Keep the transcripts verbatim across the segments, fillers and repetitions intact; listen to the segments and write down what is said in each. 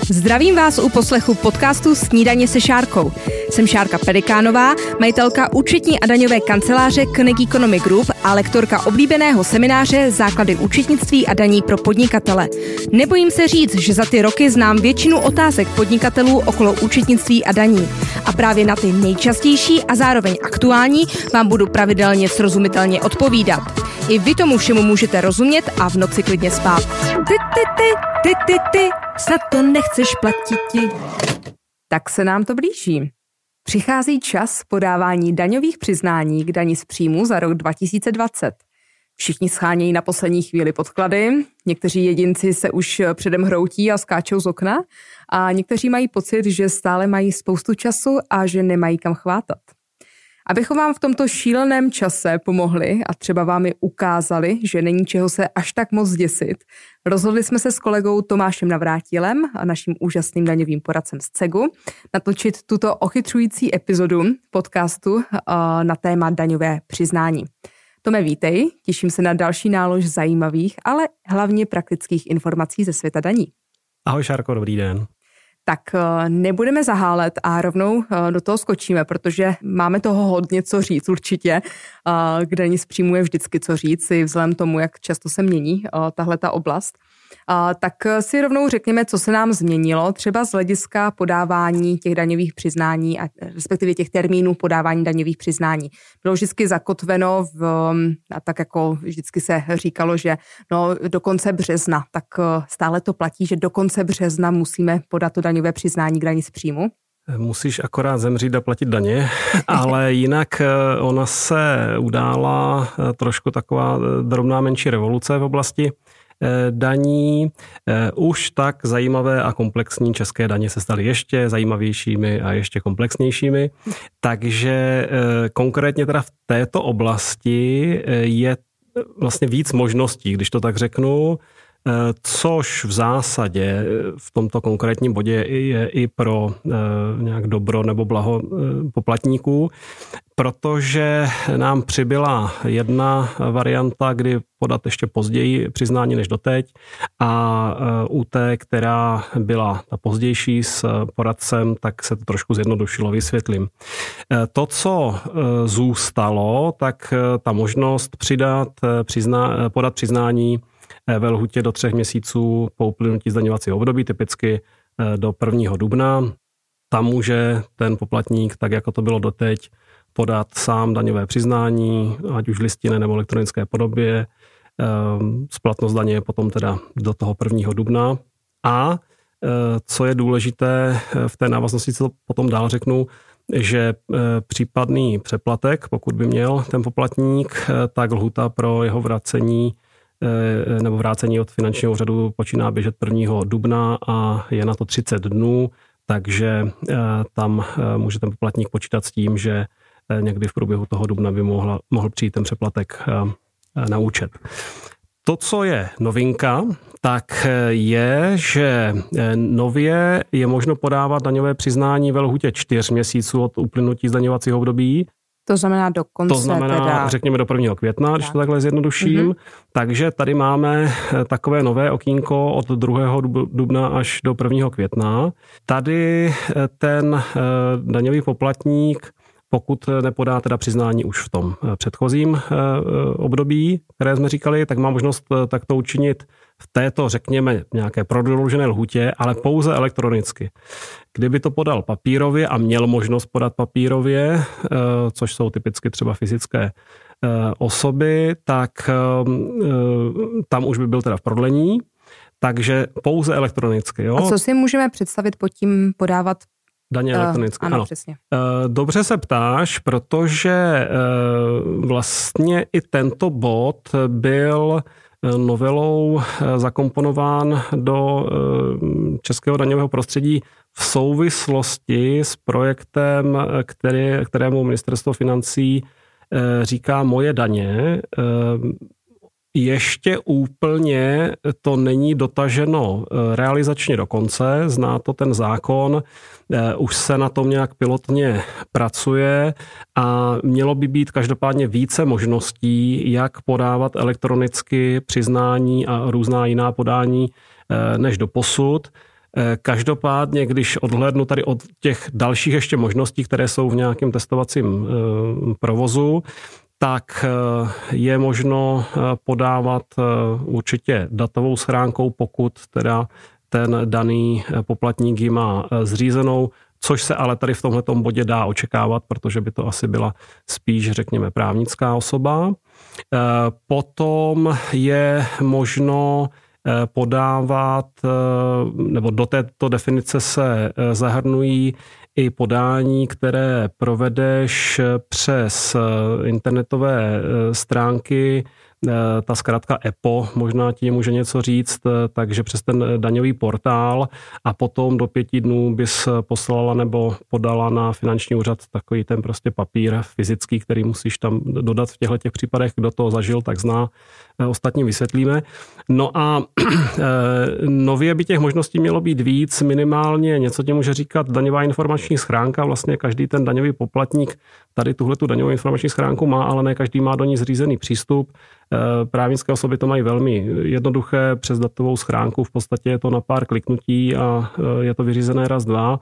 Zdravím vás u poslechu podcastu Snídaně se Šárkou. Jsem Šárka Pelikánová, majitelka účetní a daňové kanceláře Koenig Economy Group a lektorka oblíbeného semináře Základy účetnictví a daní pro podnikatele. Nebojím se říct, že za ty roky znám většinu otázek podnikatelů okolo účetnictví a daní. A právě na ty nejčastější a zároveň aktuální vám budu pravidelně srozumitelně odpovídat. I vy tomu všemu můžete rozumět a v noci klidně spát. Ty, ty, ty, ty, ty, ty, snad to nechceš platit. Tak se nám to blíží. Přichází čas podávání daňových přiznání k dani z příjmu za rok dva tisíce dvacet. Všichni schánějí na poslední chvíli podklady, někteří jedinci se už předem hroutí a skáčou z okna a někteří mají pocit, že stále mají spoustu času a že nemají kam chvátat. Abychom vám v tomto šíleném čase pomohli a třeba vám i ukázali, že není čeho se až tak moc děsit, rozhodli jsme se s kolegou Tomášem Navrátilem a naším úžasným daňovým poradcem z CEGu natočit tuto ochytřující epizodu podcastu na téma daňové přiznání. Tome, vítej, těším se na další nálož zajímavých, ale hlavně praktických informací ze světa daní. Ahoj Šárko, dobrý den. Tak nebudeme zahálet a rovnou do toho skočíme, protože máme toho hodně co říct určitě. K dani z příjmu je vždycky co říct, si vzhledem tomu, jak často se mění tahleta oblast. Tak si rovnou řekněme, co se nám změnilo, třeba z hlediska podávání těch daňových přiznání a respektive těch termínů podávání daňových přiznání. Bylo vždycky zakotveno v, a tak jako vždycky se říkalo, že no, do konce března, tak stále to platí, že do konce března musíme podat to daňové přiznání k dani z příjmu. Musíš akorát zemřít a platit daně, ale jinak ona se udála trošku taková drobná menší revoluce v oblasti daní. Už tak zajímavé a komplexní české daně se staly ještě zajímavějšími a ještě komplexnějšími. Takže konkrétně teda v této oblasti je vlastně víc možností, když to tak řeknu, což v zásadě v tomto konkrétním bodě je i pro nějak dobro nebo blaho poplatníků, protože nám přibyla jedna varianta, kdy podat ještě později přiznání než doteď a u té, která byla ta pozdější s poradcem, tak se to trošku zjednodušilo, vysvětlím. To, co zůstalo, tak ta možnost přidat, přizna, podat přiznání ve lhůtě do třech měsíců po uplynutí zdaňovacího období, typicky do prvního dubna. Tam může ten poplatník, tak jako to bylo doteď, podat sám daňové přiznání, ať už listinné nebo elektronické podobě. Splatnost daně je potom teda do toho prvního dubna. A co je důležité v té návaznosti, co potom dál řeknu, že případný přeplatek, pokud by měl ten poplatník, tak lhůta pro jeho vracení nebo vrácení od finančního úřadu počíná běžet prvního dubna a je na to třicet dnů, takže tam může ten poplatník počítat s tím, že někdy v průběhu toho dubna by mohl, mohl přijít ten přeplatek na účet. To, co je novinka, tak je, že nově je možno podávat daňové přiznání ve lhůtě čtyř měsíců od uplynutí zdaňovacího období. To znamená do konce, To znamená, teda... řekněme, do prvního května, tak. Když to takhle zjednoduším. Mm-hmm. Takže tady máme takové nové okýnko od druhého dubna až do prvního května. Tady ten daňový poplatník, pokud nepodá teda přiznání už v tom předchozím období, které jsme říkali, tak má možnost takto učinit v této, řekněme, nějaké prodloužené lhůtě, ale pouze elektronicky. Kdyby to podal papírově a měl možnost podat papírově, což jsou typicky třeba fyzické osoby, tak tam už by byl teda v prodlení, takže pouze elektronicky. Jo? A co si můžeme představit pod tím podávat daně elektronicky. Uh, ano, ano, přesně. Dobře se ptáš, protože vlastně i tento bod byl novelou zakomponován do českého daňového prostředí v souvislosti s projektem, který, kterému ministerstvo financí říká Moje daně. Ještě úplně to není dotaženo realizačně do konce, zná to ten zákon, už se na tom nějak pilotně pracuje a mělo by být každopádně více možností, jak podávat elektronicky přiznání a různá jiná podání než doposud. Každopádně, když odhlédnu tady od těch dalších ještě možností, které jsou v nějakém testovacím provozu, tak je možno podávat určitě datovou schránkou, pokud teda ten daný poplatník ji má zřízenou, což se ale tady v tomhletom bodě dá očekávat, protože by to asi byla spíš, řekněme, právnická osoba. Potom je možno podávat, nebo do této definice se zahrnují i podání, které provedeš přes internetové stránky, ta zkrátka E P O, možná ti může něco říct, takže přes ten daňový portál a potom do pěti dnů bys poslala nebo podala na finanční úřad takový ten prostě papír fyzický, který musíš tam dodat v těchto těch případech. Kdo to zažil, tak zná, ostatní vysvětlíme. No a nově by těch možností mělo být víc, minimálně něco tě může říkat daňová informační schránka, vlastně každý ten daňový poplatník tady tuhletu daňovou informační schránku má, ale ne každý má do ní zřízený přístup. Právnické osoby to mají velmi jednoduché přes datovou schránku, v podstatě je to na pár kliknutí a je to vyřízené raz, dva,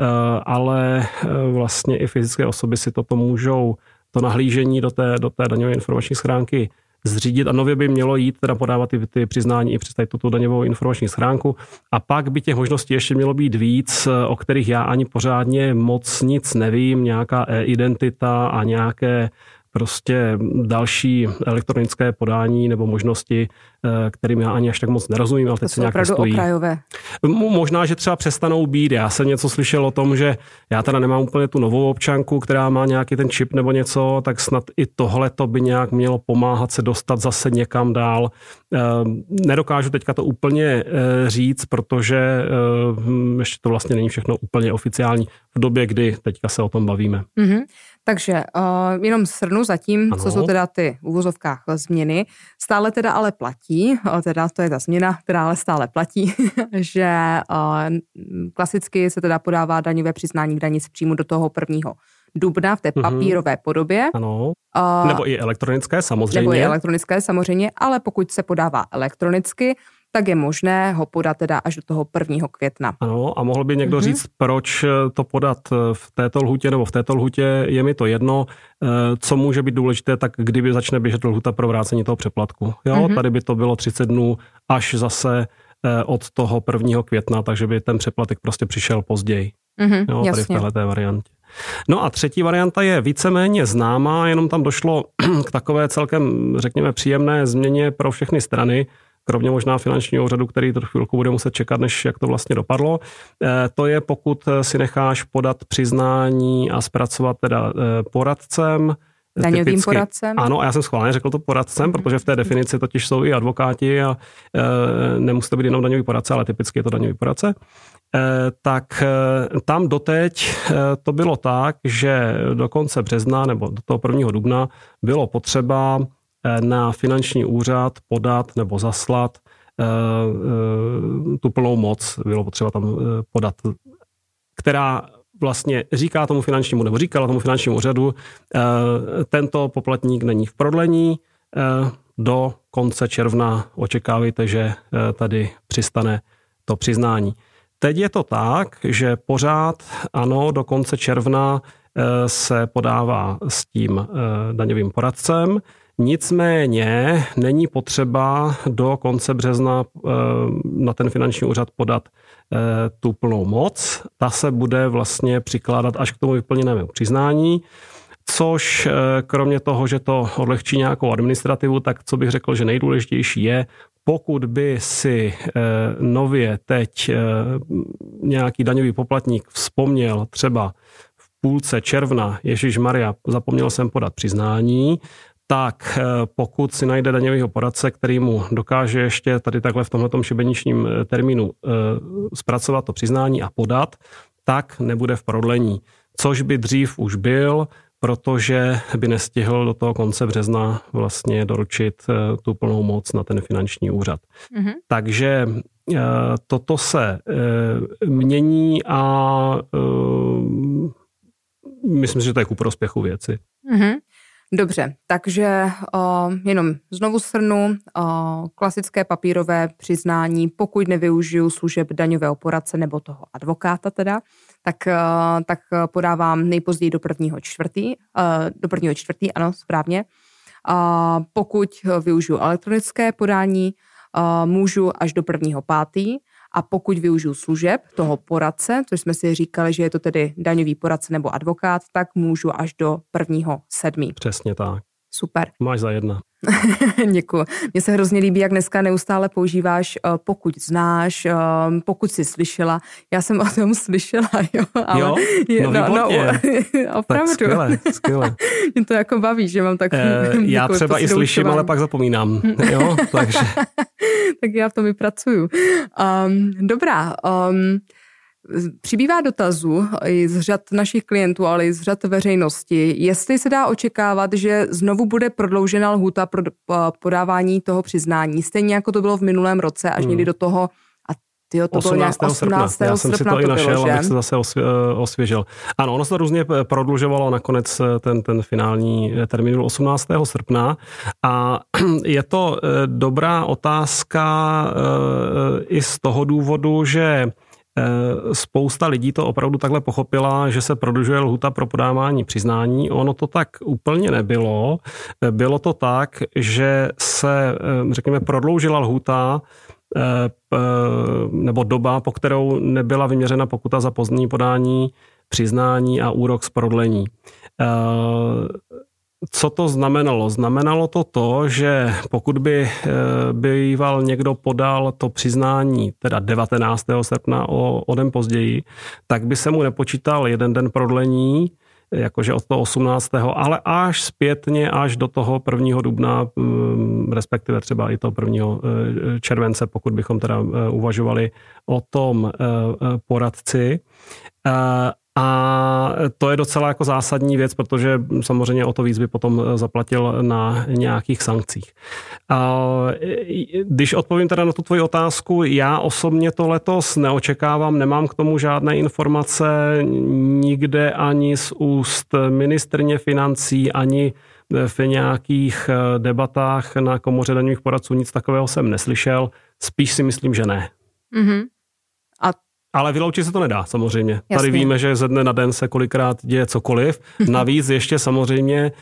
ale vlastně i fyzické osoby si toto můžou, to nahlížení do té, do té daňové informační schránky zřídit a nově by mělo jít teda podávat ty, ty přiznání i přes tuto daňovou informační schránku a pak by těch možností ještě mělo být víc, o kterých já ani pořádně moc nic nevím, nějaká e-identita a nějaké prostě další elektronické podání nebo možnosti, kterým já ani až tak moc nerozumím, ale teď se nějak stojí. Okrajové. Možná, že třeba přestanou být. Já jsem něco slyšel o tom, že já teda nemám úplně tu novou občanku, která má nějaký ten čip nebo něco, tak snad i tohle to by nějak mělo pomáhat se dostat zase někam dál. Nedokážu teďka to úplně říct, protože ještě to vlastně není všechno úplně oficiální v době, kdy teďka se o tom bavíme. Mm-hmm. Takže uh, jenom shrnu zatím, ano. Co jsou teda ty v uvozovkách změny. Stále teda ale platí, teda to je ta změna, která ale stále platí, že uh, klasicky se teda podává daňové přiznání k dani z příjmu do toho prvního dubna v té papírové mm-hmm. podobě. Ano. Uh, nebo i elektronické samozřejmě. Nebo i elektronické samozřejmě, ale pokud se podává elektronicky, tak je možné ho podat teda až do toho prvního května. Ano, a mohl by někdo mm-hmm. říct, proč to podat v této lhůtě nebo v této lhůtě, je mi to jedno, co může být důležité, tak kdyby začne běžet lhůta pro vrácení toho přeplatku. Jo, mm-hmm. tady by to bylo třicet dnů až zase od toho prvního května, takže by ten přeplatek prostě přišel později. Mm-hmm, jo, tady jasně. v téhleté variantě. No a třetí varianta je víceméně známá, jenom tam došlo k takové celkem, řekněme, příjemné změně pro všechny strany, kromě možná finančního úřadu, který to chvilku bude muset čekat, než jak to vlastně dopadlo. To je, pokud si necháš podat přiznání a zpracovat teda poradcem. Daňovým typicky, poradcem? Ano, a já jsem schválně řekl to poradcem, mm. protože v té definici totiž jsou i advokáti a e, nemusí to být jenom daňový poradce, ale typicky je to daňový poradce. E, tak e, tam doteď e, to bylo tak, že do konce března nebo do toho prvního dubna bylo potřeba na finanční úřad podat nebo zaslat tu plnou moc, bylo potřeba tam podat, která vlastně říká tomu finančnímu nebo říkala tomu finančnímu úřadu, tento poplatník není v prodlení, do konce června očekávejte, že tady přistane to přiznání. Teď je to tak, že pořád ano, do konce června se podává s tím daňovým poradcem. Nicméně není potřeba do konce března na ten finanční úřad podat tu plnou moc. Ta se bude vlastně přikládat až k tomu vyplněnému přiznání, což kromě toho, že to odlehčí nějakou administrativu, tak co bych řekl, že nejdůležitější je, pokud by si nově teď nějaký daňový poplatník vzpomněl třeba v půlce června, ježišmarja, zapomněl jsem podat přiznání, tak pokud si najde daňového poradce, který mu dokáže ještě tady takhle v tomhletom šibeničním termínu zpracovat to přiznání a podat, tak nebude v prodlení. Což by dřív už byl, protože by nestihl do toho konce března vlastně doručit tu plnou moc na ten finanční úřad. Mm-hmm. Takže toto se mění a myslím si, že to je ku prospěchu věci. Mm-hmm. Dobře, takže uh, jenom znovu shrnu, uh, klasické papírové přiznání, pokud nevyužiju služeb daňového poradce nebo toho advokáta teda, tak, uh, tak podávám nejpozději do prvního čtvrtý, uh, do prvního čtvrtý, ano, správně. Uh, pokud využiju elektronické podání, uh, můžu až do prvního pátý. A pokud využiju služeb toho poradce, což jsme si říkali, že je to tedy daňový poradce nebo advokát, tak můžu až do prvního sedmý. Přesně tak. Super. Máš za jedna. Děkuji. Mně se hrozně líbí, jak dneska neustále používáš pokud znáš, pokud jsi slyšela. Já jsem o tom slyšela, jo. Ale jo? No, no, no opravdu. Tak skvěle, skvěle. Mě to jako baví, že mám tak... E, já třeba i slyším, ale pak zapomínám. Jo, takže... tak já v tom i pracuju. Um, dobrá. Um, Přibývá dotazů i z řad našich klientů, ale i z řad veřejnosti, jestli se dá očekávat, že znovu bude prodloužena lhůta pro podávání toho přiznání, stejně jako to bylo v minulém roce, až hmm. někdy do toho, a tyjo, to bylo nějak osmnáctého srpna. Já jsem si to, to i našel, bylo, abych se zase osvěžil. Ano, ono se to různě prodlužovalo, nakonec ten, ten finální termín byl osmnáctého srpna a je to dobrá otázka i z toho důvodu, že spousta lidí to opravdu takhle pochopila, že se prodlužuje lhůta pro podávání přiznání. Ono to tak úplně nebylo. Bylo to tak, že se, řekněme, prodloužila lhůta nebo doba, po kterou nebyla vyměřena pokuta za pozdní podání přiznání a úrok z prodlení. Co to znamenalo? Znamenalo to to, že pokud by býval někdo podal to přiznání, teda devatenáctého srpna o, o den později, tak by se mu nepočítal jeden den prodlení, jakože od toho osmnáctého ale až zpětně, až do toho prvního dubna, respektive třeba i toho prvního července, pokud bychom teda uvažovali o tom poradci. A to je docela jako zásadní věc, protože samozřejmě o to víc by potom zaplatil na nějakých sankcích. A když odpovím teda na tu tvoji otázku, já osobně to letos neočekávám, nemám k tomu žádné informace nikde ani z úst ministryně financí, ani v nějakých debatách na komoře daňových poradců, nic takového jsem neslyšel, spíš si myslím, že ne. Mm-hmm. A Ale vyloučit se to nedá, samozřejmě. Jasně. Tady víme, že ze dne na den se kolikrát děje cokoliv. Navíc ještě samozřejmě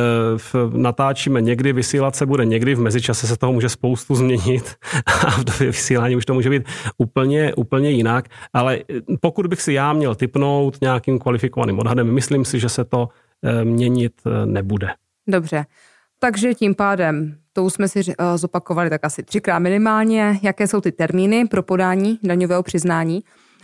natáčíme někdy, vysílat se bude někdy, v mezičase se toho může spoustu změnit a v době vysílání už to může být úplně, úplně jinak. Ale pokud bych si já měl tipnout nějakým kvalifikovaným odhadem, myslím si, že se to měnit nebude. Dobře. Takže tím pádem, to už jsme si zopakovali tak asi třikrát minimálně, jaké jsou ty termíny pro podání daňového přiznání.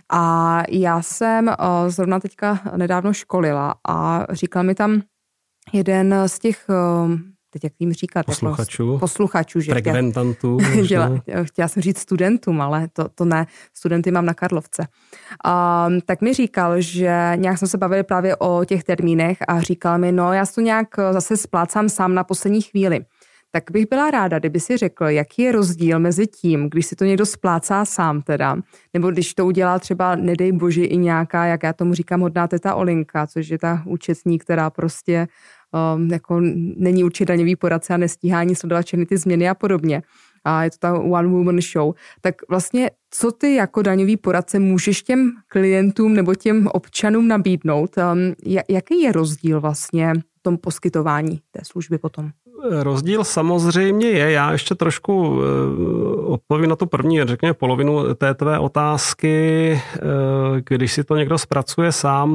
A já jsem zrovna teďka nedávno školila a říkal mi tam jeden z těch, teď jak jim říkat, posluchačů, jako posluchačů že frekventantů. Chtěla, chtěla jsem říct studentům, ale to, to ne, studenty mám na Karlovce. Um, tak mi říkal, že nějak jsme se bavili právě o těch termínech a říkal mi, no já to nějak zase splácám sám na poslední chvíli. Tak bych byla ráda, kdyby si řekl, jaký je rozdíl mezi tím, když si to někdo splácá sám teda, nebo když to udělá třeba, nedej bože, i nějaká, jak já tomu říkám, hodná teta Olinka, což je ta účetní, která prostě um, jako není určitě daňový poradce a nestíhá ani sledovat všechny ty změny a podobně. A je to ta one woman show. Tak vlastně, co ty jako daňový poradce můžeš těm klientům nebo těm občanům nabídnout? Um, jaký je rozdíl vlastně v tom poskytování té služby potom? Rozdíl samozřejmě je, já ještě trošku odpovím na tu první, řekněme polovinu té tvé otázky, když si to někdo zpracuje sám.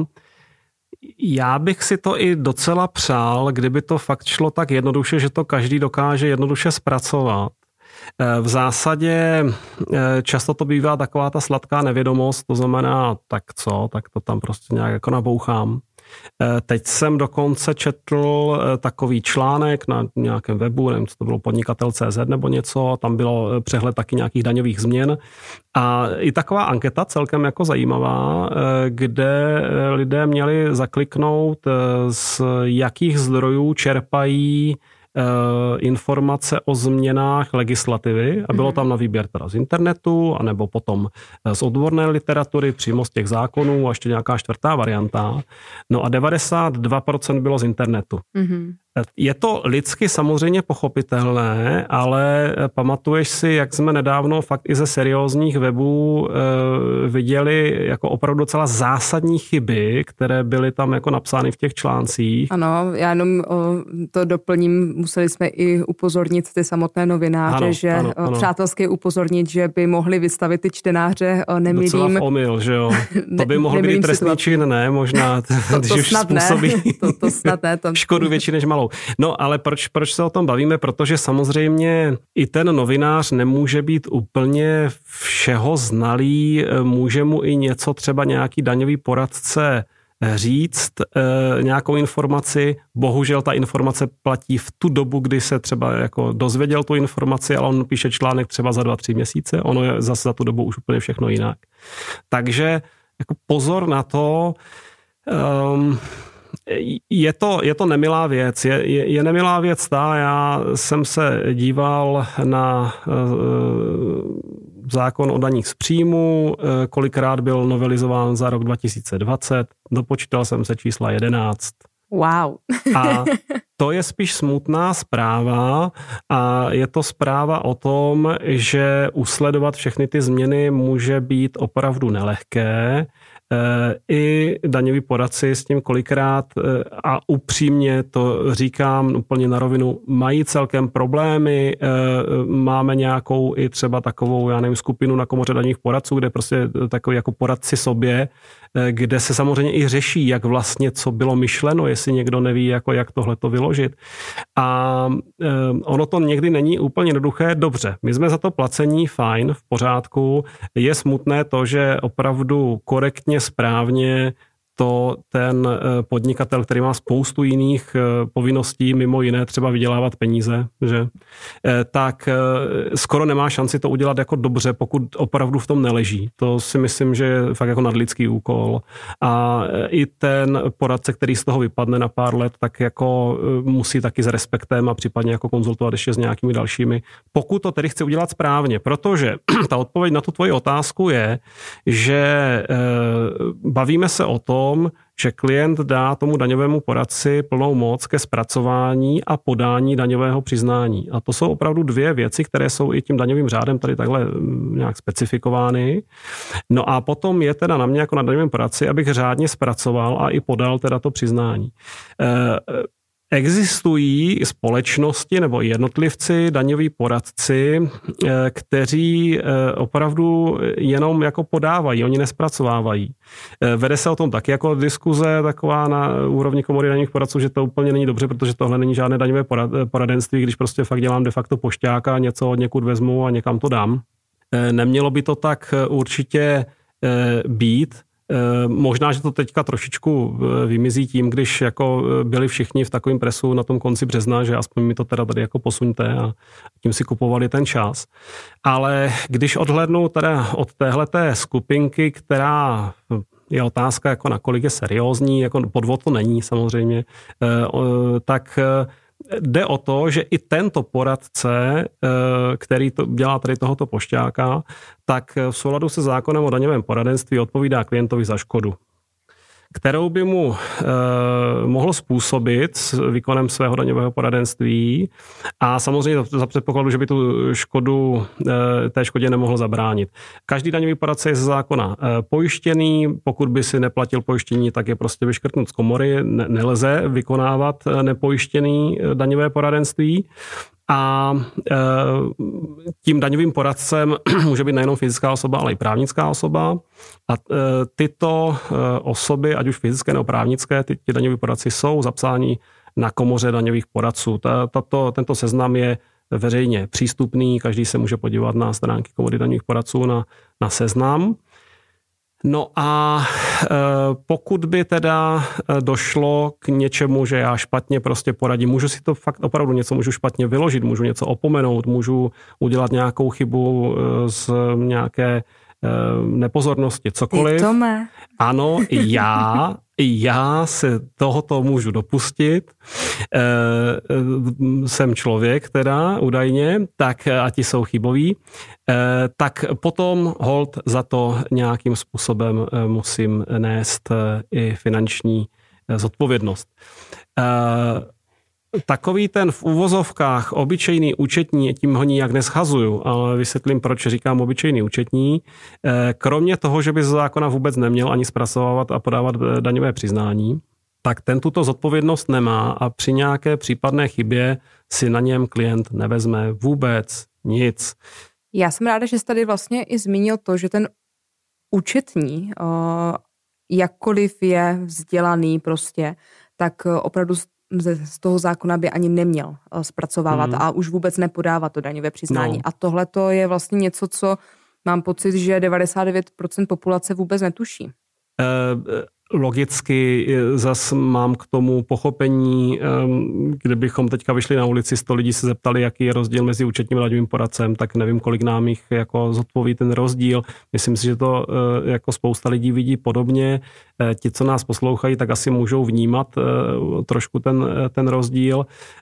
Já bych si to i docela přál, kdyby to fakt šlo tak jednoduše, že to každý dokáže jednoduše zpracovat. V zásadě často to bývá taková ta sladká nevědomost, to znamená, tak co, tak to tam prostě nějak jako nabouchám. Teď jsem dokonce četl takový článek na nějakém webu, nevím, co to bylo, podnikatel tečka cé zet nebo něco, tam bylo přehled taky nějakých daňových změn a i taková anketa celkem jako zajímavá, kde lidé měli zakliknout, z jakých zdrojů čerpají informace o změnách legislativy a bylo tam na výběr teda z internetu, anebo potom z odborné literatury, přímo z těch zákonů a ještě nějaká čtvrtá varianta. No a devadesát dva procent bylo z internetu. Mm-hmm. Je to lidsky samozřejmě pochopitelné, ale pamatuješ si, jak jsme nedávno fakt i ze seriózních webů e, viděli jako opravdu docela zásadní chyby, které byly tam jako napsány v těch článcích. Ano, já jenom o, to doplním, museli jsme i upozornit ty samotné novináře, ano, že ano, ano. přátelsky upozornit, že by mohli vystavit ty čtenáře nemilým... Docela v omyl, že jo. To by mohl být trestný čin, ne? Možná, to, když to už snad způsobí ne. To, to snad ne. To... škodu větší než malou. No, ale proč, proč se o tom bavíme? Protože samozřejmě i ten novinář nemůže být úplně všeho znalý, může mu i něco třeba nějaký daňový poradce říct, e, nějakou informaci. Bohužel ta informace platí v tu dobu, kdy se třeba jako dozvěděl tu informaci, ale on píše článek třeba za dva, tři měsíce. Ono je zase za tu dobu už úplně všechno jinak. Takže jako pozor na to, um, Je to, je to nemilá věc. Je, je, je nemilá věc ta, já jsem se díval na e, zákon o daních z příjmu, e, kolikrát byl novelizován za rok dva tisíce dvacet, dopočítal jsem se čísla jedenáct. Wow. A to je spíš smutná zpráva a je to zpráva o tom, že usledovat všechny ty změny může být opravdu nelehké. I daňoví poradci s tím kolikrát, a upřímně to říkám úplně na rovinu, mají celkem problémy. Máme nějakou i třeba takovou, já nevím, skupinu na komoře daňových poradců, kde prostě takový jako poradci sobě, kde se samozřejmě i řeší, jak vlastně co bylo myšleno, jestli někdo neví, jako jak tohle to vyložit. A ono to někdy není úplně jednoduché. Dobře, my jsme za to placení, fajn, v pořádku. Je smutné to, že opravdu korektně, správně to ten podnikatel, který má spoustu jiných povinností, mimo jiné třeba vydělávat peníze, že, tak skoro nemá šanci to udělat jako dobře, pokud opravdu v tom neleží. To si myslím, že je fakt jako nadlidský úkol. A i ten poradce, který z toho vypadne na pár let, tak jako musí taky s respektem a případně jako konzultovat ještě s nějakými dalšími. Pokud to tedy chce udělat správně, protože ta odpověď na tu tvoji otázku je, že bavíme se o tom, že klient dá tomu daňovému poradci plnou moc ke zpracování a podání daňového přiznání. A to jsou opravdu dvě věci, které jsou i tím daňovým řádem tady takhle nějak specifikovány. No a potom je teda na mě jako na daňovém poradci, abych řádně zpracoval a i podal teda to přiznání. Existují společnosti nebo jednotlivci, daňoví poradci, kteří opravdu jenom jako podávají, oni nespracovávají. Vede se o tom taky jako diskuze taková na úrovni komory daňových poradců, že to úplně není dobře, protože tohle není žádné daňové poradenství, když prostě fakt dělám de facto pošťáka, něco od někud vezmu a někam to dám. Nemělo by to tak určitě být. Možná, že to teďka trošičku vymizí tím, když jako byli všichni v takovém presu na tom konci března, že aspoň mi to teda tady jako posuňte a tím si kupovali ten čas. Ale když odhlédnu teda od téhleté skupinky, která je otázka jako nakolik je seriózní, jako podvod to není samozřejmě, tak jde o to, že i tento poradce, který to dělá tady tohoto pošťáka, tak v souladu se zákonem o daňovém poradenství odpovídá klientovi za škodu, kterou by mu eh, mohlo způsobit s výkonem svého daňového poradenství a samozřejmě za předpokladu, že by tu škodu, eh, té škodě nemohl zabránit. Každý daňový poradce je ze zákona eh, pojištěný, pokud by si neplatil pojištění, tak je prostě vyškrtnut z komory, ne, nelze vykonávat eh, nepojištěný eh, daňové poradenství. A e, tím daňovým poradcem může být nejenom fyzická osoba, ale i právnická osoba. A e, tyto e, osoby, ať už fyzické nebo právnické, ty, ty daňoví poradci jsou zapsáni na komoře daňových poradců. Tato, tento seznam je veřejně přístupný, každý se může podívat na stránky komory daňových poradců na, na seznam. No a e, pokud by teda došlo k něčemu, že já špatně prostě poradím, můžu si to fakt opravdu něco můžu špatně vyložit, můžu něco opomenout, můžu udělat nějakou chybu z nějaké e, nepozornosti, cokoliv. Tome. Ano, já, já se tohoto můžu dopustit. E, jsem člověk teda údajně, tak a ti jsou chyboví. E, tak potom hold za to nějakým způsobem musím nést i finanční zodpovědnost. E, Takový ten v uvozovkách obyčejný účetní, tím ho nijak neschazuju, ale vysvětlím, proč říkám obyčejný účetní. Kromě toho, že by z zákona vůbec neměl ani zpracovávat a podávat daňové přiznání, tak ten tuto zodpovědnost nemá a při nějaké případné chybě si na něm klient nevezme vůbec nic. Já jsem ráda, že jsi tady vlastně i zmínil to, že ten účetní, jakkoliv je vzdělaný prostě, tak opravdu z toho zákona by ani neměl zpracovávat mm. a už vůbec nepodávat to daňové přiznání. No. A tohle to je vlastně něco, co mám pocit, že devadesát devět procent populace vůbec netuší. Uh, Logicky zas mám k tomu pochopení, kdybychom teďka vyšli na ulici, sto lidí se zeptali, jaký je rozdíl mezi účetním a daňovým poradcem, tak nevím, kolik nám jich jako zodpoví ten rozdíl. Myslím si, že to jako spousta lidí vidí podobně. Ti, co nás poslouchají, tak asi můžou vnímat trošku ten, ten rozdíl.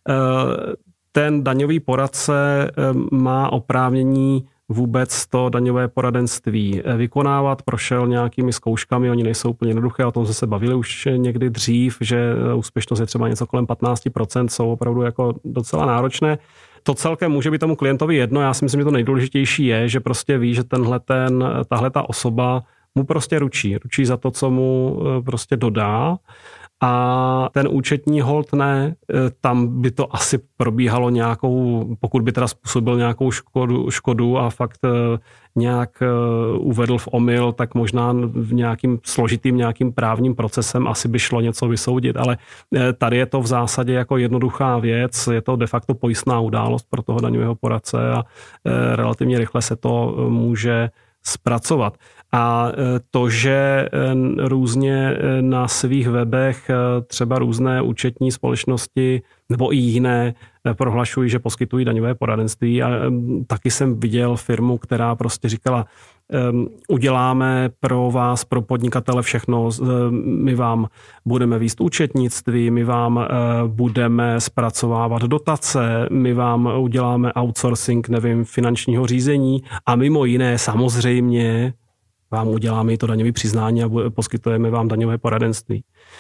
Ten daňový poradce má oprávnění vůbec to daňové poradenství vykonávat, prošel nějakými zkouškami, oni nejsou úplně jednoduché, o tom jsme se bavili už někdy dřív, že úspěšnost je třeba něco kolem patnáct procent, jsou opravdu jako docela náročné. To celkem může být tomu klientovi jedno, já si myslím, že to nejdůležitější je, že prostě ví, že tenhle ten, tahle ta osoba mu prostě ručí, ručí za to, co mu prostě dodá. A ten účetní holt ne, tam by to asi probíhalo nějakou, pokud by teda způsobil nějakou škodu, škodu a fakt nějak uvedl v omyl, tak možná v nějakým složitým nějakým právním procesem asi by šlo něco vysoudit, ale tady je to v zásadě jako jednoduchá věc, je to de facto pojistná událost pro toho daňového poradce a relativně rychle se to může zpracovat. A to, že různě na svých webech třeba různé účetní společnosti nebo i jiné prohlašují, že poskytují daňové poradenství. A taky jsem viděl firmu, která prostě říkala, uděláme pro vás, pro podnikatele všechno, my vám budeme vést účetnictví, my vám budeme zpracovávat dotace, my vám uděláme outsourcing, nevím, finančního řízení a mimo jiné samozřejmě vám uděláme i to daňové přiznání a poskytujeme vám daňové poradenství.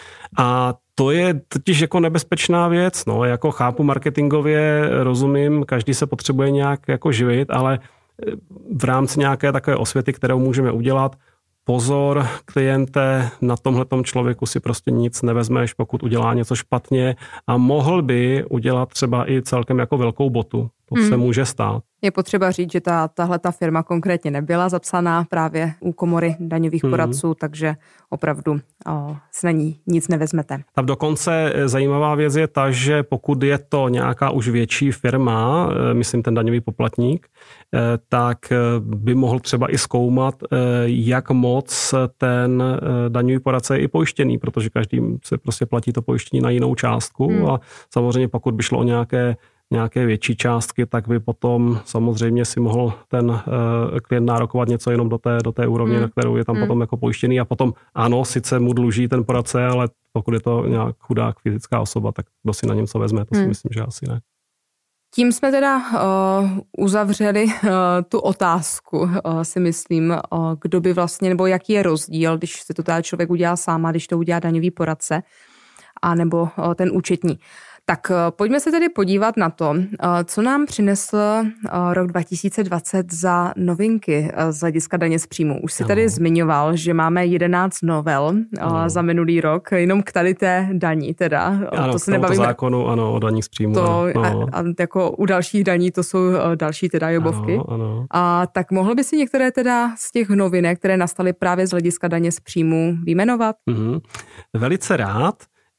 A to je totiž jako nebezpečná věc, no, jako chápu marketingově, rozumím, každý se potřebuje nějak jako živit, ale v rámci nějaké takové osvěty, kterou můžeme udělat, pozor, kliente, na tomhletom člověku si prostě nic nevezmeš, pokud udělá něco špatně a mohl by udělat třeba i celkem jako velkou botu. To hmm. se může stát. Je potřeba říct, že ta, tahle ta firma konkrétně nebyla zapsaná právě u komory daňových hmm. poradců, takže opravdu o, se na ní nic nevezmete. Tam dokonce zajímavá věc je ta, že pokud je to nějaká už větší firma, myslím ten daňový poplatník, tak by mohl třeba i zkoumat, jak moc ten daňový poradce je i pojištěný, protože každý se prostě platí to pojištění na jinou částku hmm. a samozřejmě pokud by šlo o nějaké nějaké větší částky, tak by potom samozřejmě si mohl ten uh, klient nárokovat něco jenom do té, do té úrovně, hmm. na kterou je tam hmm. potom jako pojištěný a potom ano, sice mu dluží ten poradce, ale pokud je to nějak chudák fyzická osoba, tak kdo si na něm co vezme, to si hmm. myslím, že asi ne. Tím jsme teda uh, uzavřeli uh, tu otázku, uh, si myslím, uh, kdo by vlastně, nebo jaký je rozdíl, když se to teda člověk udělá sám a když to udělá daňový poradce, a nebo uh, ten účetní. Tak pojďme se tedy podívat na to, co nám přinesl rok dva tisíce dvacet za novinky z hlediska daně z příjmu. Už si tady ano. zmiňoval, že máme jedenáct novel ano. za minulý rok, jenom k tady té daní teda. Ano, to se nebavíme. zákonu, ano, o daních z příjmu. To, ano. a, a jako u dalších daní to jsou další teda jobovky. Ano, ano. A tak mohl by si některé teda z těch novinek, které nastaly právě z hlediska daně z příjmu, vyjmenovat? Mhm. Velice rád.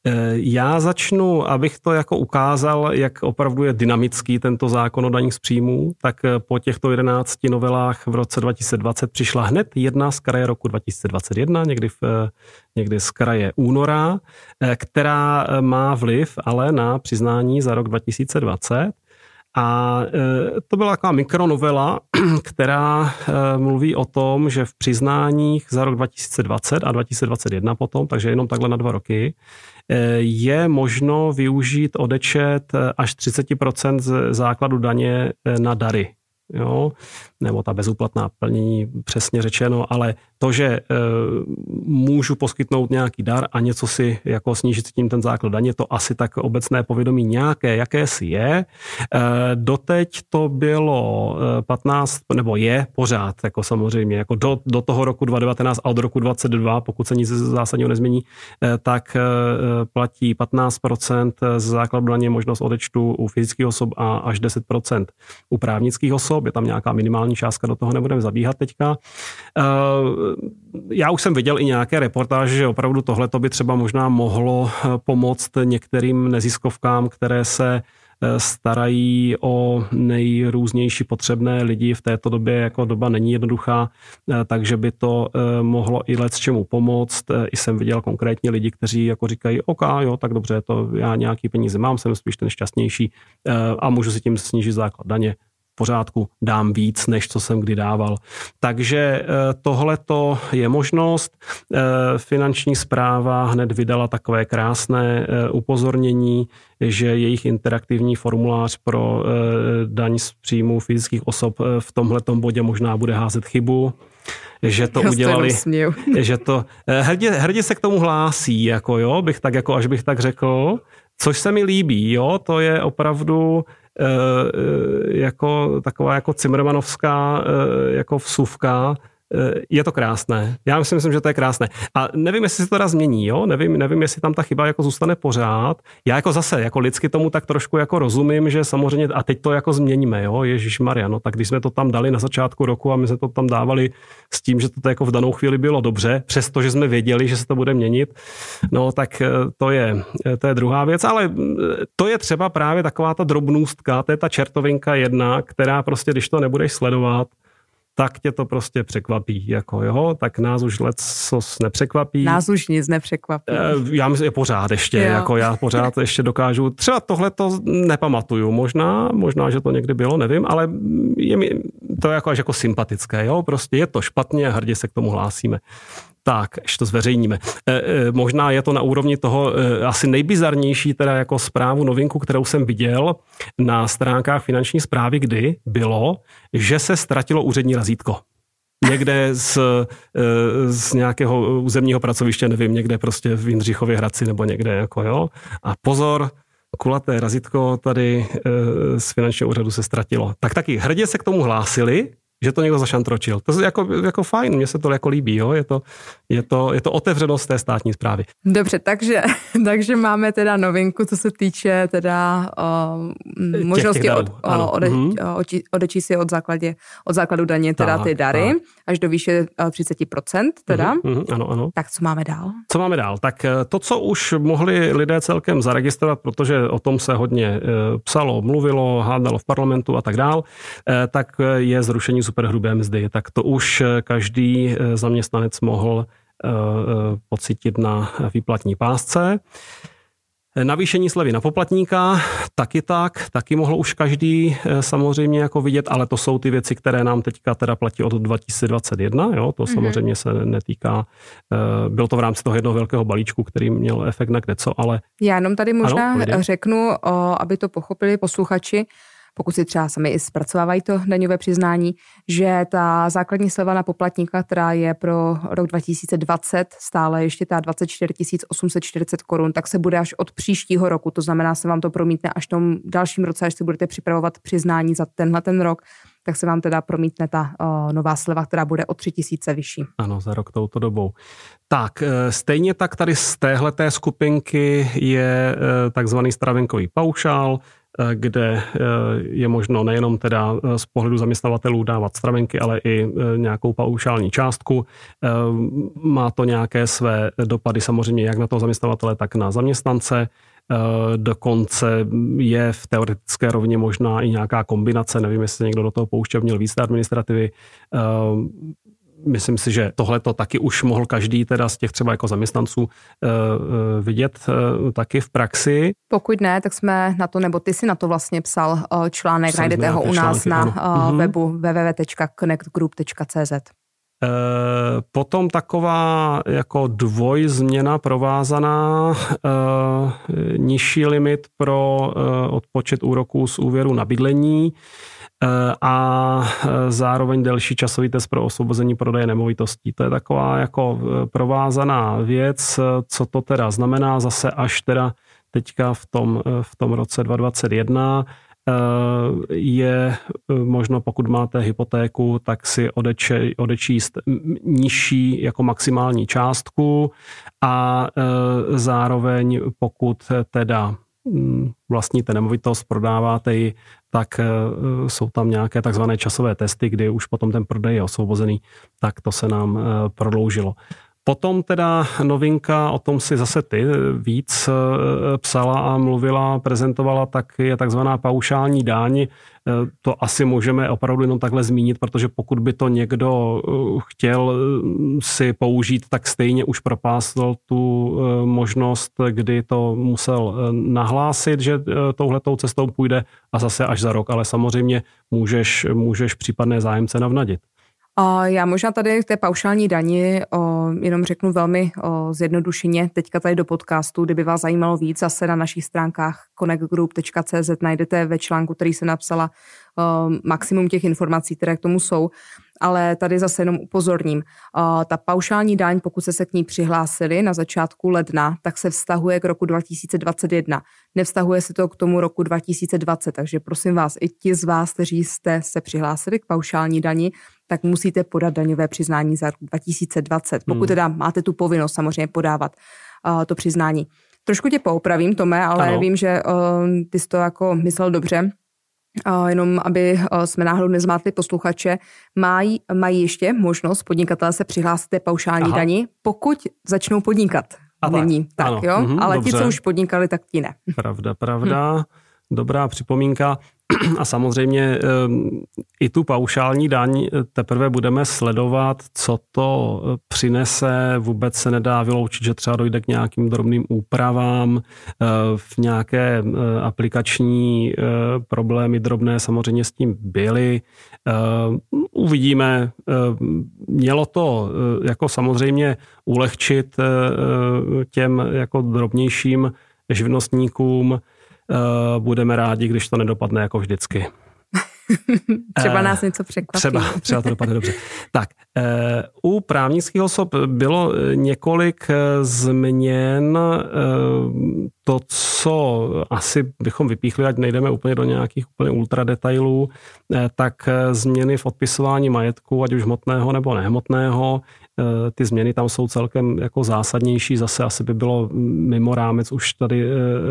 Já začnu, abych to jako ukázal, jak opravdu je dynamický tento zákon o daních z příjmů, tak po těchto jedenácti novelách v roce dva tisíce dvacet přišla hned jedna z kraje roku dva tisíce dvacet jedna, někdy, v, někdy z kraje února, která má vliv ale na přiznání za rok dva tisíce dvacet. A to byla taková mikronovela, která mluví o tom, že v přiznáních za rok dva tisíce dvacet a dva tisíce dvacet jedna potom, takže jenom takhle na dva roky, je možno využít odečet až třicet procent z základu daně na dary. jo, nebo ta bezúplatná plnění přesně řečeno, ale to, že e, můžu poskytnout nějaký dar a něco si jako snížit tím ten základ daně, to asi tak obecné povědomí nějaké, jakési je. E, doteď to bylo patnáct, nebo je pořád, jako samozřejmě, jako do, do toho roku dva tisíce devatenáct a od roku dvacet dva, pokud se nic zásadního nezmění, e, tak e, platí patnáct procent z základu daně možnost odečtu u fyzických osob a až deset procent u právnických osob. Je tam nějaká minimální částka, do toho nebudeme zabíhat teďka. Já už jsem viděl i nějaké reportáže, že opravdu tohleto by třeba možná mohlo pomoct některým neziskovkám, které se starají o nejrůznější potřebné lidi v této době, jako doba není jednoduchá, takže by to mohlo i lec čemu pomoct. I jsem viděl konkrétně lidi, kteří jako říkají, OK, jo, tak dobře, to já nějaký peníze mám, jsem spíš ten šťastnější a můžu si tím snížit základ daně. Pořádku, dám víc, než co jsem kdy dával. Takže tohleto je možnost. Finanční správa hned vydala takové krásné upozornění, že jejich interaktivní formulář pro daň z příjmů fyzických osob v tomhletom bodě možná bude házet chybu, že to Já udělali, že to hrdě, hrdě se k tomu hlásí, jako jo, bych tak jako, až bych tak řekl, což se mi líbí, jo, to je opravdu jako taková jako cimrmanovská jako vsuvka. Je to krásné. Já si myslím, že to je krásné. A nevím, jestli se to teda změní, jo? Nevím, nevím, jestli tam ta chyba jako zůstane pořád. Já jako zase, jako lidsky tomu tak trošku jako rozumím, že samozřejmě, a teď to jako změníme, jo? Ježišmarja, no tak když jsme to tam dali na začátku roku a my jsme to tam dávali s tím, že to jako v danou chvíli bylo dobře, přestože jsme věděli, že se to bude měnit, no tak to je, to je druhá věc, ale to je třeba právě taková ta drobnůstka, to je ta čertovinka jedna, která prostě, když to nebudeš sledovat, tak tě to prostě překvapí, jako jo, tak nás už lecos nepřekvapí. Nás už nic nepřekvapí. Já myslím, že pořád ještě, jo. Jako já pořád ještě dokážu, třeba tohle to nepamatuju, možná, možná, že to někdy bylo, nevím, ale je mi to jako až jako sympatické, jo, prostě je to špatně a hrdě se k tomu hlásíme. Tak, ještě to zveřejníme. E, e, možná je to na úrovni toho e, asi nejbizarnější teda jako zprávu, novinku, kterou jsem viděl na stránkách finanční správy, kdy bylo, že se ztratilo úřední razítko. Někde z, e, z nějakého územního pracoviště, nevím, někde prostě v Jindřichově Hradci nebo někde, jako jo. A pozor, kulaté razítko tady e, z finančního úřadu se ztratilo. Tak taky hrdě se k tomu hlásili, že to někdo zašantročil. To je jako, jako fajn, mně se to jako líbí, jo? Je to, je to, je to otevřenost té státní správy. Dobře, takže, takže máme teda novinku, co se týče teda uh, možnosti od, ode, mm-hmm. odečíst si od, základě, od základu daně teda tak, ty dary, tak. Až do výše třicet procent teda. Mm-hmm, ano, ano. Tak co máme dál? Co máme dál? Tak to, co už mohli lidé celkem zaregistrovat, protože o tom se hodně psalo, mluvilo, hádalo v parlamentu a tak dál, tak je zrušení superhrubé mzdy, tak to už každý zaměstnanec mohl pocítit na výplatní pásce. Navýšení slevy na poplatníka, taky tak, taky mohl už každý samozřejmě jako vidět, ale to jsou ty věci, které nám teďka teda platí od dva tisíce dvacet jedna, jo, to mm-hmm. samozřejmě se netýká, bylo to v rámci toho jednoho velkého balíčku, který měl efekt na kdeco, ale... Já jenom tady možná ano, řeknu, aby to pochopili posluchači, pokud si třeba sami i zpracovávají to daňové přiznání, že ta základní sleva na poplatníka, která je pro rok dva tisíce dvacet stále ještě ta dvacet čtyři tisíc osm set čtyřicet korun, tak se bude až od příštího roku, to znamená, se vám to promítne až v tom dalším roce, až si budete připravovat přiznání za tenhle ten rok, tak se vám teda promítne ta o, nová sleva, která bude o tři tisíce vyšší. Ano, za rok touto dobou. Tak, stejně tak tady z téhleté skupinky je takzvaný stravenkový paušál, kde je možno nejenom teda z pohledu zaměstnavatelů dávat stravenky, ale i nějakou paušální částku. Má to nějaké své dopady samozřejmě jak na toho zaměstnavatele, tak na zaměstnance. Dokonce je v teoretické rovině možná i nějaká kombinace, nevím, jestli někdo do toho pouštěl, měl víc administrativy. Myslím si, že tohle to taky už mohl každý teda z těch třeba jako zaměstnanců uh, vidět uh, taky v praxi. Pokud ne, tak jsme na to, nebo ty si na to vlastně psal uh, článek, Psali najdete ho u nás články, na uh, webu w w w tečka connect group tečka c z. Uh, potom taková jako dvojzměna provázaná, uh, nižší limit pro uh, odpočet úroků z úvěru na bydlení. a zároveň delší časový test pro osvobození prodeje nemovitostí. To je taková jako provázaná věc, co to teda znamená zase až teda teďka v tom, v tom roce dva tisíce dvacet jedna je možno, pokud máte hypotéku, tak si odeče, odečíst nižší jako maximální částku a zároveň pokud teda vlastníte nemovitost, prodáváte ji, tak jsou tam nějaké takzvané časové testy, kdy už potom ten prodej je osvobozený, tak to se nám prodloužilo. Potom teda novinka, o tom si zase ty víc psala a mluvila, prezentovala, tak je takzvaná paušální daň. To asi můžeme opravdu jenom takhle zmínit, protože pokud by to někdo chtěl si použít, tak stejně už propásl tu možnost, kdy to musel nahlásit, že touhletou cestou půjde a zase až za rok, ale samozřejmě můžeš, můžeš případné zájemce navnadit. Já možná tady k té paušální dani o, jenom řeknu velmi o, zjednodušeně teďka tady do podcastu, kdyby vás zajímalo víc, zase na našich stránkách connect group tečka cé zet najdete ve článku, který se napsala o, maximum těch informací, které k tomu jsou, ale tady zase jenom upozorním. O, ta paušální daň, pokud se se k ní přihlásili na začátku ledna, tak se vztahuje k roku dva tisíce dvacet jedna. Nevztahuje se to k tomu roku dva tisíce dvacet, takže prosím vás, i ti z vás, kteří jste se přihlásili k paušální dani, tak musíte podat daňové přiznání za rok dva tisíce dvacet. Pokud hmm. teda máte tu povinnost samozřejmě podávat uh, to přiznání. Trošku tě poupravím, Tome, ale ano. Vím, že uh, ty jsi to jako myslel dobře. Uh, jenom aby uh, jsme náhodou nezmátli posluchače, mají, mají ještě možnost podnikatelé se přihlásit té paušální Aha. dani, pokud začnou podnikat. A Není tak, ano. jo? Mm-hmm, ale dobře. Ti, co už podnikali, tak ti ne. Pravda, pravda. Hmm. Dobrá připomínka. A samozřejmě i tu paušální daň teprve budeme sledovat, co to přinese. Vůbec se nedá vyloučit, že třeba dojde k nějakým drobným úpravám, v nějaké aplikační problémy drobné samozřejmě s tím byly. Uvidíme. Mělo to jako samozřejmě ulehčit těm jako drobnějším živnostníkům. Budeme rádi, když to nedopadne jako vždycky. Třeba nás něco překvapí. Třeba, třeba to dopadne dobře. Tak, u právnických osob bylo několik změn. To, co asi bychom vypíchli, ať nejdeme úplně do nějakých úplně ultra detailů, tak změny v odpisování majetku, ať už hmotného nebo nehmotného, ty změny tam jsou celkem jako zásadnější. Zase asi by bylo mimo rámec už tady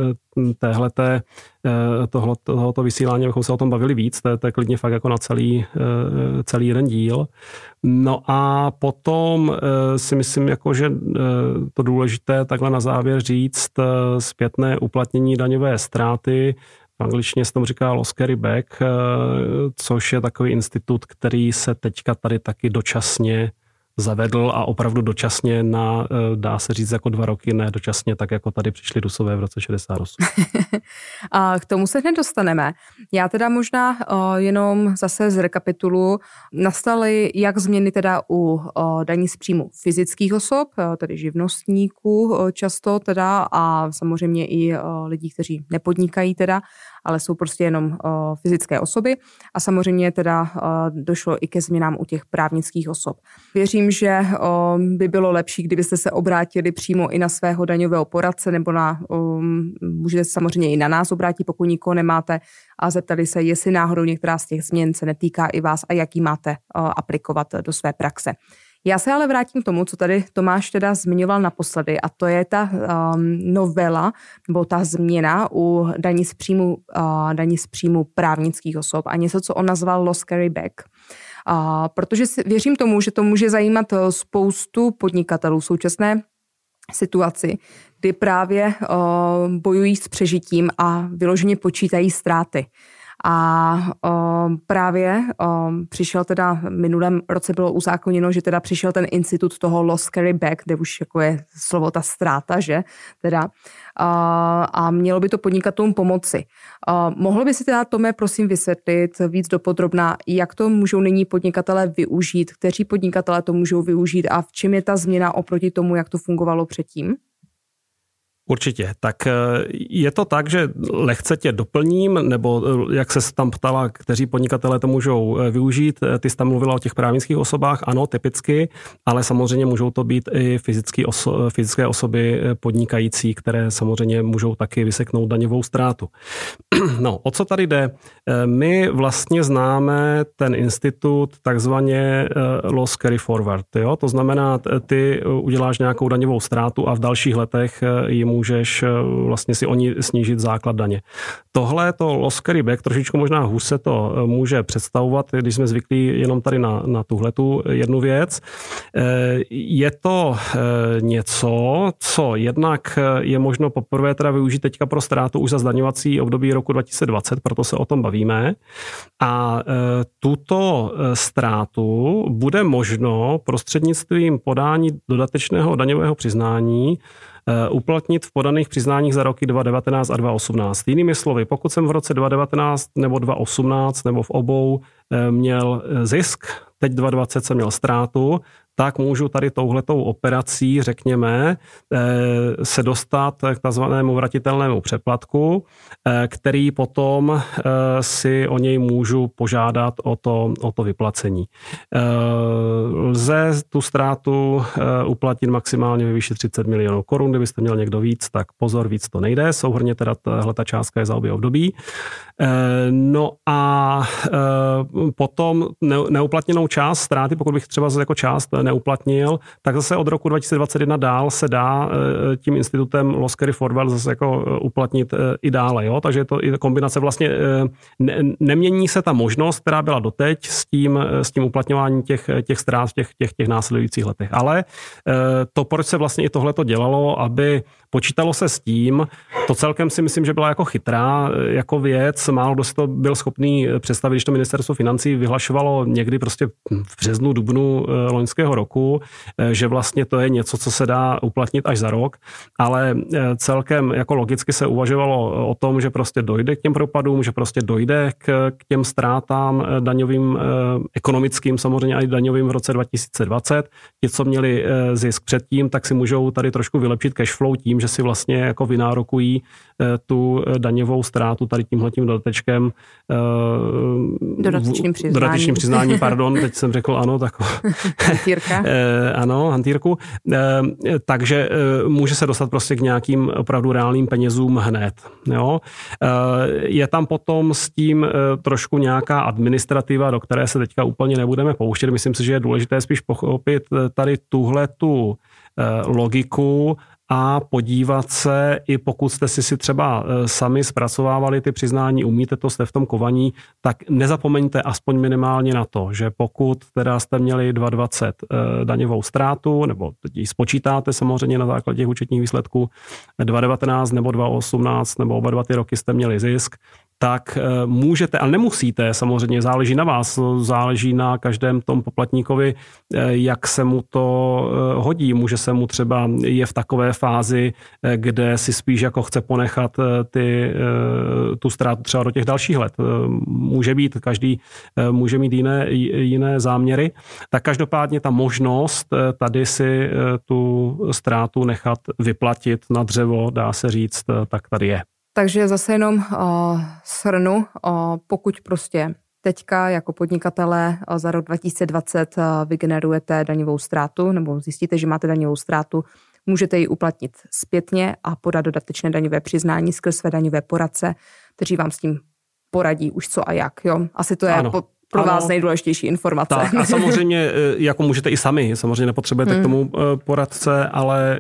téhleté, tohle, tohoto vysílání, abychom se o tom bavili víc. To je, to je klidně fakt jako na celý, celý jeden díl. No a potom si myslím, jako, že to důležité takhle na závěr říct zpětné uplatnění daňové ztráty. V angličtině se tomu říká loss carry back, což je takový institut, který se teďka tady taky dočasně zavedl a opravdu dočasně na, dá se říct, jako dva roky, ne dočasně, tak jako tady přišli Rusové v roce šedesát osm. A k tomu se hned dostaneme. Já teda možná uh, jenom zase zrekapituluji, nastaly jak změny teda u uh, daní z příjmu fyzických osob, uh, tedy živnostníků uh, často teda a samozřejmě i uh, lidí, kteří nepodnikají teda, ale jsou prostě jenom uh, fyzické osoby a samozřejmě teda uh, došlo i ke změnám u těch právnických osob. Věřím, že uh, by bylo lepší, kdybyste se obrátili přímo i na svého daňového poradce nebo na, um, můžete samozřejmě i na nás obrátit, pokud nikoho nemáte a zeptali se, jestli náhodou některá z těch změn se netýká i vás a jaký máte uh, aplikovat do své praxe. Já se ale vrátím k tomu, co tady Tomáš teda zmiňoval naposledy a to je ta um, novela nebo ta změna u daní z příjmu, uh, daní z příjmu právnických osob a něco, co on nazval loss carry back. Uh, protože si, věřím tomu, že to může zajímat spoustu podnikatelů v současné situaci, kdy právě uh, bojují s přežitím a vyloženě počítají ztráty. A o, právě o, přišel teda, v minulém roce bylo uzákoněno, že teda přišel ten institut toho loss carry back, kde už jako je slovo ta ztráta, že teda, a, a mělo by to podnikatelům pomoci. A, mohlo by si teda, Tome, prosím vysvětlit víc dopodrobna, jak to můžou nyní podnikatelé využít, kteří podnikatelé to můžou využít a v čem je ta změna oproti tomu, jak to fungovalo předtím? Určitě. Tak je to tak, že lehce tě doplním, nebo jak se tam ptala, kteří podnikatelé to můžou využít. Ty jsi tam mluvila o těch právnických osobách, ano, typicky, ale samozřejmě můžou to být i fyzické, oso- fyzické osoby podnikající, které samozřejmě můžou taky vyseknout daňovou ztrátu. No, o co tady jde? My vlastně známe ten institut takzvaně loss carry forward. Jo? To znamená, ty uděláš nějakou daňovou ztrátu a v dalších letech ji můžeš vlastně si oni snížit základ daně. Tohle to loss carry back, trošičku možná hůř se to může představovat, když jsme zvyklí jenom tady na, na tuhletu jednu věc. Je to něco, co jednak je možno poprvé teda využít teďka pro ztrátu už za zdaňovací období roku dva tisíce dvacet, proto se o tom bavíme. A tuto ztrátu bude možno prostřednictvím podání dodatečného daňového přiznání uplatnit v podaných přiznáních za roky dva tisíce devatenáct a dva tisíce osmnáct. Jinými slovy, pokud jsem v roce dva tisíce devatenáct nebo dva tisíce osmnáct nebo v obou měl zisk, teď dva tisíce dvacet jsem měl ztrátu, tak můžu tady touhletou operací, řekněme, se dostat k takzvanému vratitelnému přeplatku, který potom si o něj můžu požádat o to, o to vyplacení. Lze tu ztrátu uplatnit maximálně ve výši třicet milionů korun, kdybyste měl někdo víc, tak pozor, víc to nejde, souhrnně teda tahle ta částka je za obě období. No a potom neuplatněnou část ztráty, pokud bych třeba jako část neuplatnil, tak zase od roku dva tisíce dvacet jedna dál se dá tím institutem loss carry forward zase jako uplatnit i dále. Jo? Takže je to i kombinace vlastně, ne, nemění se ta možnost, která byla doteď s tím, s tím uplatňováním těch, těch ztrát v těch, těch, těch následujících letech. Ale to, proč se vlastně i tohle to dělalo, aby počítalo se s tím, to celkem si myslím, že byla jako chytrá jako věc, málo kdo si to byl schopný představit, když to ministerstvo financí vyhlašovalo někdy prostě v březnu, dubnu loňského roku, že vlastně to je něco, co se dá uplatnit až za rok, ale celkem jako logicky se uvažovalo o tom, že prostě dojde k těm propadům, že prostě dojde k, k těm ztrátám daňovým, ekonomickým samozřejmě i daňovým v roce dva tisíce dvacet. Ti, co měli zisk předtím, tak si můžou tady trošku vylepšit cashflow tím, že si vlastně jako vynárokují tu daňovou ztrátu tady tímhletím dodatečkem. Dodatečným přiznáním. Dodatečným přiznáním, pardon, teď jsem řekl ano, tak hantýrka. Ano, hantýrku. Takže může se dostat prostě k nějakým opravdu reálným penězům hned. Jo? Je tam potom s tím trošku nějaká administrativa, do které se teďka úplně nebudeme pouštět. Myslím si, že je důležité spíš pochopit tady tuhletu logiku a podívat se, i pokud jste si si třeba sami zpracovávali ty přiznání, umíte to, jste v tom kovaní, tak nezapomeňte aspoň minimálně na to, že pokud teda jste měli dva tisíce dvacet daňovou ztrátu, nebo ji spočítáte samozřejmě na základě těch účetních výsledků, dva tisíce devatenáct nebo dva tisíce osmnáct nebo oba dva ty roky jste měli zisk, tak můžete, ale nemusíte, samozřejmě záleží na vás, záleží na každém tom poplatníkovi, jak se mu to hodí. Může se mu třeba, je v takové fázi, kde si spíš jako chce ponechat ty, tu ztrátu třeba do těch dalších let. Může být, každý může mít jiné, jiné záměry. Tak každopádně ta možnost tady si tu ztrátu nechat vyplatit na dřevo, dá se říct, tak tady je. Takže zase jenom uh, shrnu, uh, pokud prostě teďka jako podnikatelé uh, za rok dva tisíce dvacet uh, vygenerujete daňovou ztrátu nebo zjistíte, že máte daňovou ztrátu, můžete ji uplatnit zpětně a podat dodatečné daňové přiznání skrz své daňové poradce, kteří vám s tím poradí už co a jak. Jo? Asi to je ano. Po, pro ano. vás nejdůležitější informace. Tak a samozřejmě, jako můžete i sami, samozřejmě nepotřebujete hmm. k tomu poradce, ale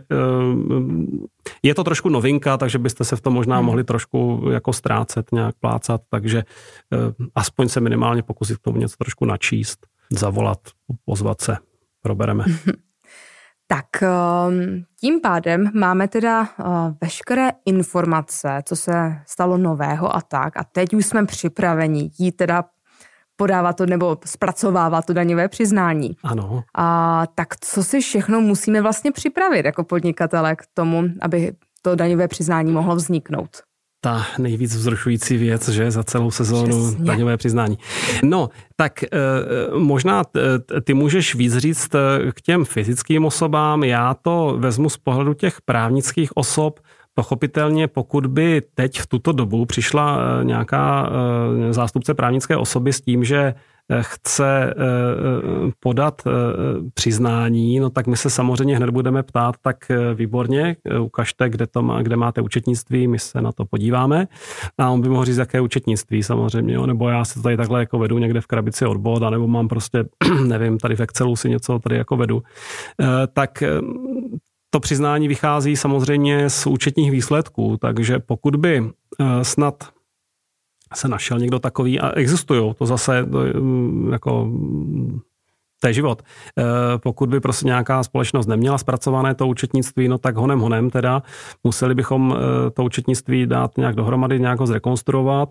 je to trošku novinka, takže byste se v tom možná hmm. mohli trošku jako ztrácet, nějak plácat, takže aspoň se minimálně pokusit k tomu něco trošku načíst, zavolat, pozvat se, probereme. Tak tím pádem máme teda veškeré informace, co se stalo nového a tak. A teď už jsme připraveni jít teda podávat to nebo zpracovávat to daňové přiznání. Ano. A tak co si všechno musíme vlastně připravit jako podnikatele k tomu, aby to daňové přiznání mohlo vzniknout? Ta nejvíc vzrušující věc, že za celou sezónu Přesně. daňové přiznání. No, tak e, možná t, ty můžeš víc říct k těm fyzickým osobám, já to vezmu z pohledu těch právnických osob, pochopitelně, pokud by teď v tuto dobu přišla nějaká zástupce právnické osoby s tím, že chce podat přiznání, no tak my se samozřejmě hned budeme ptát, tak výborně, ukažte, kde, to má, kde máte účetnictví, my se na to podíváme. A on by mohl říct, jaké účetnictví samozřejmě, jo? Nebo já si to tady takhle jako vedu někde v krabici od boda, nebo mám prostě, nevím, tady v Excelu si něco tady jako vedu. Tak to přiznání vychází samozřejmě z účetních výsledků, takže pokud by snad se našel někdo takový, a existují, to zase to, jako to je život. Pokud by prostě nějaká společnost neměla zpracované to účetnictví, no tak honem honem teda museli bychom to účetnictví dát nějak dohromady, nějak ho zrekonstruovat.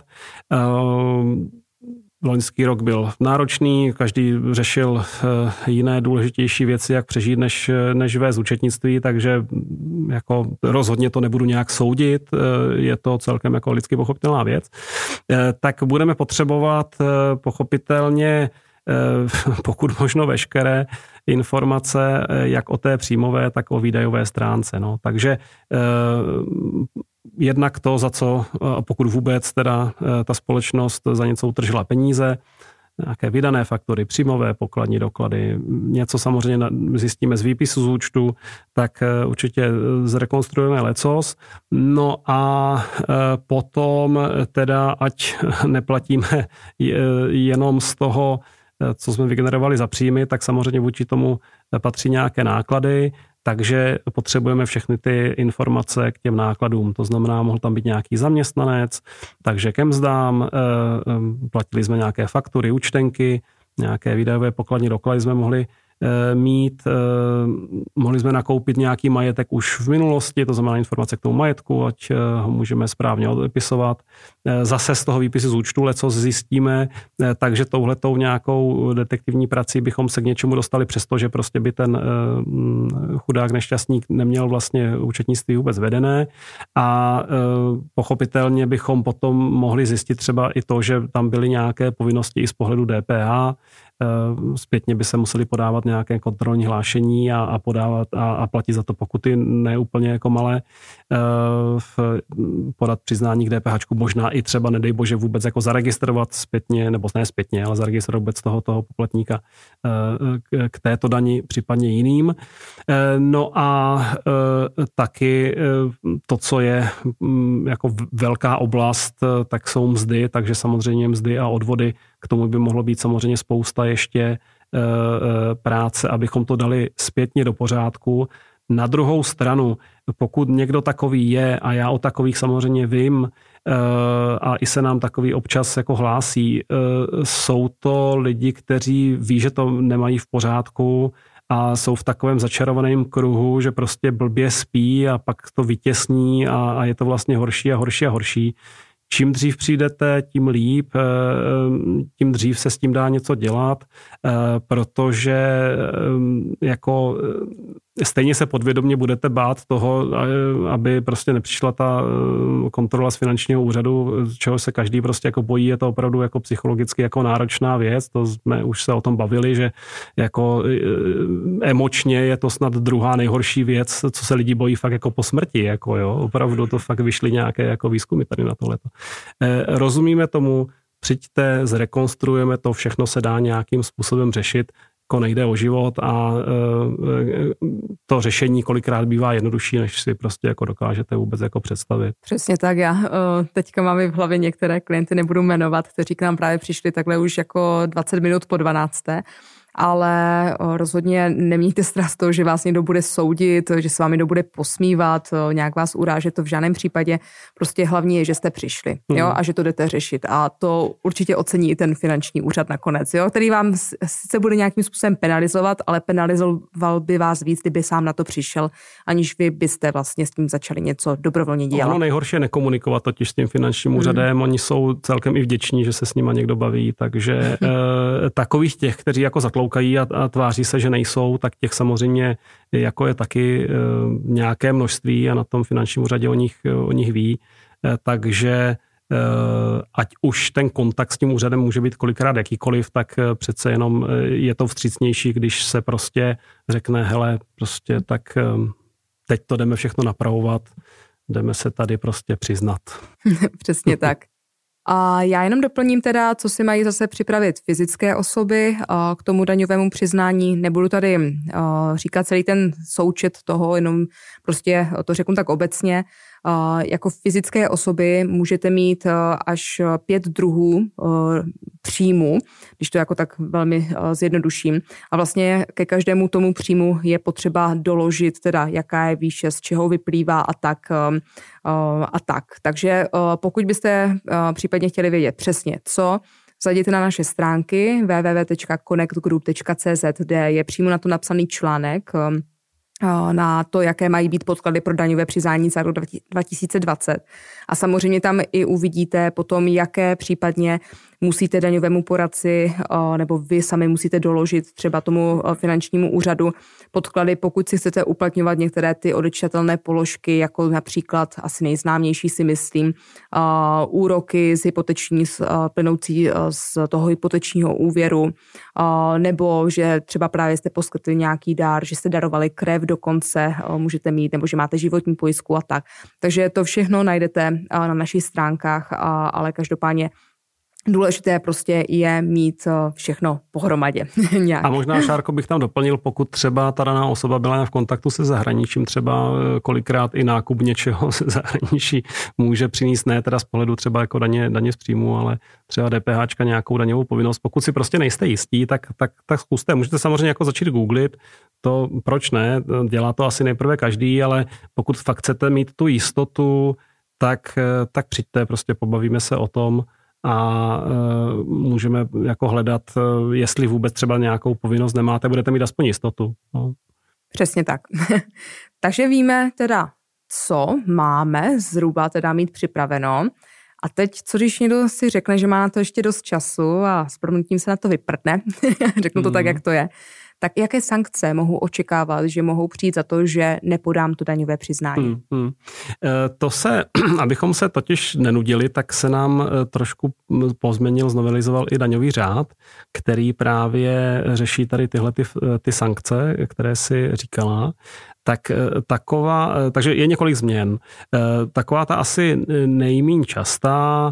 Loňský rok byl náročný, každý řešil jiné důležitější věci, jak přežít, než, než vést účetnictví, takže jako rozhodně to nebudu nějak soudit, je to celkem jako lidsky pochopitelná věc. Tak budeme potřebovat pochopitelně, pokud možno veškeré informace, jak o té příjmové, tak o výdajové stránce. No. Takže jednak to, za co, pokud vůbec teda ta společnost za něco utržila peníze, nějaké vydané faktury, příjmové pokladní doklady, něco samozřejmě zjistíme z výpisu z účtu, tak určitě zrekonstruujeme lecos. No a potom teda, ať neplatíme jenom z toho, co jsme vygenerovali za příjmy, tak samozřejmě vůči tomu patří nějaké náklady, takže potřebujeme všechny ty informace k těm nákladům. To znamená, mohl tam být nějaký zaměstnanec, takže ke mzdám, platili jsme nějaké faktury, účtenky, nějaké výdajové pokladní doklady jsme mohli mít, mohli jsme nakoupit nějaký majetek už v minulosti, to znamená informace k tomu majetku, ať ho můžeme správně odepisovat. Zase z toho výpisu z účtu lecos zjistíme, takže touhletou nějakou detektivní prací bychom se k něčemu dostali, přestože prostě by ten chudák nešťastník neměl vlastně účetnictví vůbec vedené a pochopitelně bychom potom mohli zjistit třeba i to, že tam byly nějaké povinnosti i z pohledu D P H, zpětně by se museli podávat nějaké kontrolní hlášení a, a podávat a, a platit za to pokuty ne úplně jako malé, v, podat přiznání k D P H, možná i třeba, nedej bože, vůbec jako zaregistrovat zpětně, nebo ne zpětně, ale zaregistrovat vůbec toho, toho poplatníka k, k této dani, případně jiným. No a taky to, co je jako velká oblast, tak jsou mzdy, takže samozřejmě mzdy a odvody, k tomu by mohlo být samozřejmě spousta ještě práce, abychom to dali zpětně do pořádku. Na druhou stranu, pokud někdo takový je, a já o takových samozřejmě vím, a i se nám takový občas jako hlásí, jsou to lidi, kteří ví, že to nemají v pořádku a jsou v takovém začarovaném kruhu, že prostě blbě spí a pak to vytěsní a, a je to vlastně horší a horší a horší. Čím dřív přijdete, tím líp, tím dřív se s tím dá něco dělat, protože jako stejně se podvědomě budete bát toho, aby prostě nepřišla ta kontrola z finančního úřadu, čeho se každý prostě jako bojí, je to opravdu jako psychologicky jako náročná věc, to jsme už se o tom bavili, že jako emočně je to snad druhá nejhorší věc, co se lidi bojí fakt jako po smrti, jako jo, opravdu to fakt vyšly nějaké jako výzkumy tady na tohleto. Rozumíme tomu, přijďte, zrekonstruujeme to, všechno se dá nějakým způsobem řešit, jako nejde o život a to řešení kolikrát bývá jednodušší, než si prostě jako dokážete vůbec jako představit. Přesně tak, já teďka mám v hlavě některé klienty, nebudu jmenovat, kteří k nám právě přišli takhle už jako dvacet minut po dvanácté, ale rozhodně nemějte strach z toho, že vás někdo bude soudit, že se vám někdo bude posmívat, nějak vás urážet, to v žádném případě. Prostě hlavně je, že jste přišli, jo, a že to jdete řešit. A to určitě ocení i ten finanční úřad nakonec, jo, který vám sice bude nějakým způsobem penalizovat, ale penalizoval by vás víc, kdyby sám na to přišel, aniž vy byste vlastně s tím začali něco dobrovolně dělat. Ono nejhorší je nekomunikovat totiž s tím finančním úřadem, mm. Oni jsou celkem i vděční, že se s nima někdo baví, takže e, takových těch, kteří jako zatloukají A, a tváří se, že nejsou, tak těch samozřejmě jako je taky e, nějaké množství a na tom finančním úřadě o nich, o nich ví. E, takže e, ať už ten kontakt s tím úřadem může být kolikrát jakýkoliv, tak e, přece jenom e, je to vstřícnější, když se prostě řekne, hele, prostě tak e, teď to jdeme všechno napravovat, jdeme se tady prostě přiznat. Přesně tak. A já jenom doplním teda, co si mají zase připravit fyzické osoby k tomu daňovému přiznání. Nebudu tady říkat celý ten součet toho, jenom prostě to řeknu tak obecně. Jako fyzické osoby můžete mít až pět druhů příjmu, když to jako tak velmi zjednoduším. A vlastně ke každému tomu příjmu je potřeba doložit teda, jaká je výše, z čeho vyplývá a tak. A tak. Takže pokud byste případně chtěli vědět přesně co, zajděte na naše stránky w w w tečka connect group tečka c z, kde je přímo na to napsaný článek na to, jaké mají být podklady pro daňové přiznání za rok dva tisíce dvacet. A samozřejmě tam i uvidíte potom, jaké případně musíte daňovému poradci nebo vy sami musíte doložit třeba tomu finančnímu úřadu podklady, pokud si chcete uplatňovat některé ty odečitatelné položky, jako například asi nejznámější si myslím, úroky z hypoteční, plynoucí z toho hypotečního úvěru, nebo že třeba právě jste poskytli nějaký dár, že jste darovali krev dokonce, můžete mít, nebo že máte životní pojistku a tak. Takže to všechno najdete na našich stránkách, ale každopádně důležité prostě je mít všechno pohromadě. A možná, Šárko, bych tam doplnil, pokud třeba ta daná osoba byla v kontaktu se zahraničím, třeba kolikrát i nákup něčeho ze zahraničí může přinést, ne teda z pohledu třeba jako daně, daně z příjmu, ale třeba DPHčka nějakou daňovou povinnost. Pokud si prostě nejste jistí, tak, tak, tak zkuste. Můžete samozřejmě jako začít googlit, to proč ne, dělá to asi nejprve každý, ale pokud fakt chcete mít tu jistotu, tak, tak přijďte, prostě pobavíme se o tom, a e, můžeme jako hledat, e, jestli vůbec třeba nějakou povinnost nemáte, budete mít aspoň jistotu. No. Přesně tak. Takže víme teda, co máme zhruba teda mít připraveno. A teď, co když někdo si řekne, že má na to ještě dost času a s prominutím se na to vyprdne, řeknu to mm. tak, jak to je, tak jaké sankce mohu očekávat, že mohou přijít za to, že nepodám to daňové přiznání? Hmm, hmm. To se, abychom se totiž nenudili, tak se nám trošku pozměnil, znovelizoval i daňový řád, který právě řeší tady tyhle ty, ty sankce, které si říkala. Tak taková, takže je několik změn. Taková ta asi nejméně častá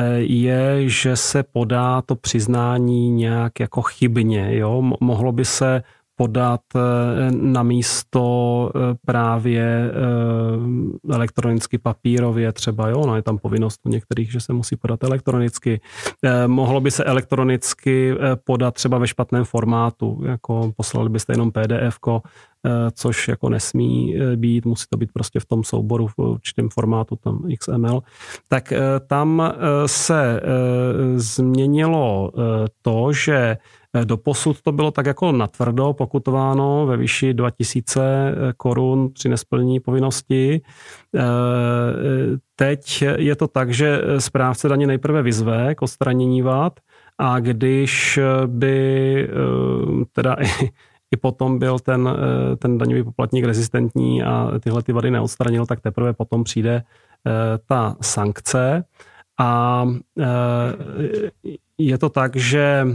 je, že se podá to přiznání nějak jako chybně. Jo? Mohlo by se podat na místo právě elektronicky papírově třeba, jo, no je tam povinnost u některých, že se musí podat elektronicky. Mohlo by se elektronicky podat třeba ve špatném formátu, jako poslali byste jenom P D F ko, což jako nesmí být, musí to být prostě v tom souboru v určitém formátu, tam X M L. Tak tam se změnilo to, že doposud to bylo tak jako natvrdo pokutováno ve výši dva tisíce korun při nesplnění povinnosti. Teď je to tak, že správce daně nejprve vyzve k odstranění vad a když by teda i, i potom byl ten, ten daňový poplatník rezistentní a tyhle ty vady neodstranil, tak teprve potom přijde ta sankce. A je to tak, že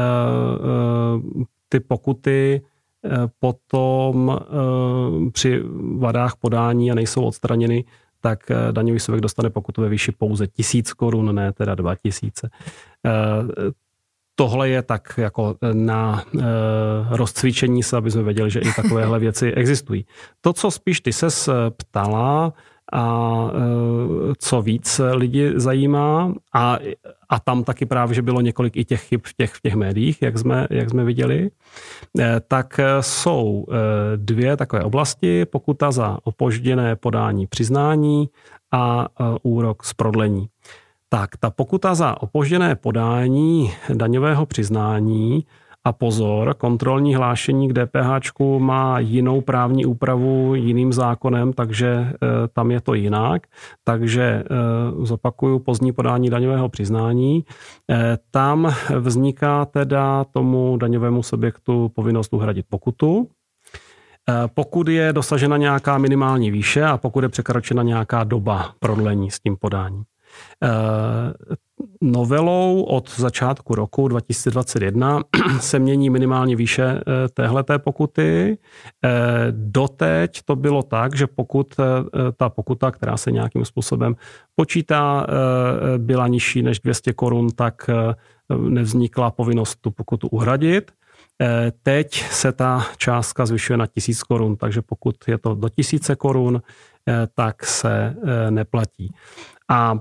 ty pokuty potom při vadách podání a nejsou odstraněny, tak daňový subjekt dostane pokutu ve výši pouze tisíc korun, ne teda dva tisíce. Tohle je tak jako na rozcvičení se, aby jsme věděli, že i takovéhle věci existují. To, co spíš ty ses ptala, a co víc lidi zajímá a, a tam taky právě, že bylo několik i těch chyb v těch, v těch médiích, jak jsme, jak jsme viděli, tak jsou dvě takové oblasti, pokuta za opožděné podání přiznání a úrok z prodlení. Tak ta pokuta za opožděné podání daňového přiznání a pozor, kontrolní hlášení k DPHčku má jinou právní úpravu jiným zákonem, takže e, tam je to jinak. Takže e, zopakuju pozdní podání daňového přiznání. E, tam vzniká teda tomu daňovému subjektu povinnost uhradit pokutu. E, pokud je dosažena nějaká minimální výše a pokud je překročena nějaká doba prodlení s tím podáním. novelou od začátku roku dva tisíce dvacet jedna se mění minimální výše téhleté pokuty. Doteď to bylo tak, že pokud ta pokuta, která se nějakým způsobem počítá, byla nižší než dvě stě korun, tak nevznikla povinnost tu pokutu uhradit. Teď se ta částka zvyšuje na tisíc korun, takže pokud je to do tisíce korun, tak se neplatí. A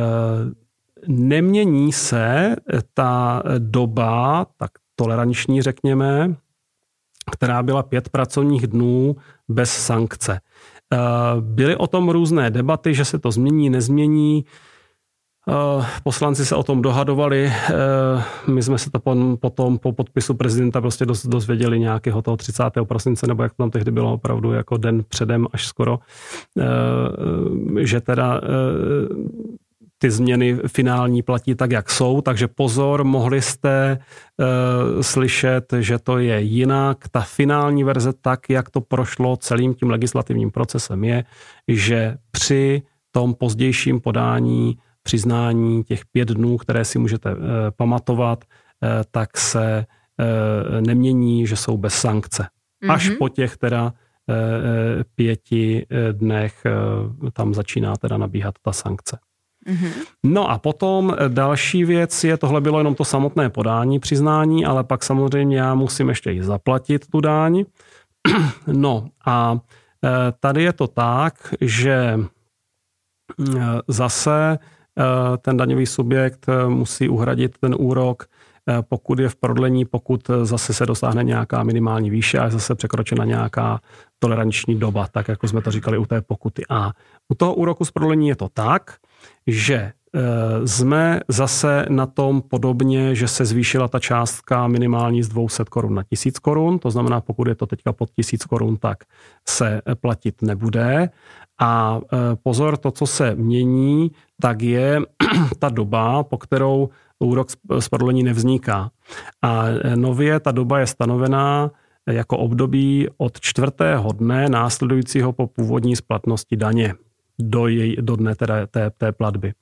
nemění se ta doba, tak toleranční řekněme, která byla pět pracovních dnů bez sankce. Byly o tom různé debaty, že se to změní, nezmění. Poslanci se o tom dohadovali. My jsme se to potom po podpisu prezidenta prostě dozvěděli nějakého toho třicátého prosince, nebo jak to tam tehdy bylo opravdu jako den předem až skoro, že teda ty změny finální platí tak, jak jsou, takže pozor, mohli jste uh, slyšet, že to je jinak. Ta finální verze, tak, jak to prošlo celým tím legislativním procesem, je, že při tom pozdějším podání přiznání těch pět dnů, které si můžete uh, pamatovat, uh, tak se uh, nemění, že jsou bez sankce. Mm-hmm. Až po těch teda uh, pěti dnech uh, tam začíná teda nabíhat ta sankce. Mm-hmm. No a potom další věc je, tohle bylo jenom to samotné podání přiznání, ale pak samozřejmě já musím ještě i zaplatit tu daň. No a tady je to tak, že zase ten daňový subjekt musí uhradit ten úrok, pokud je v prodlení, pokud zase se dosáhne nějaká minimální výše a je zase překročena nějaká toleranční doba, tak jako jsme to říkali u té pokuty. A u toho úroku z prodlení je to tak, že jsme zase na tom podobně, že se zvýšila ta částka minimální z dvě stě korun na tisíc korun, to znamená, pokud je to teďka pod tisíc korun, tak se platit nebude. A pozor, to, co se mění, tak je ta doba, po kterou úrok z prodlení nevzniká. A nově ta doba je stanovená jako období od čtvrtého dne následujícího po původní splatnosti daně do, jej, do dne teda té, té platby.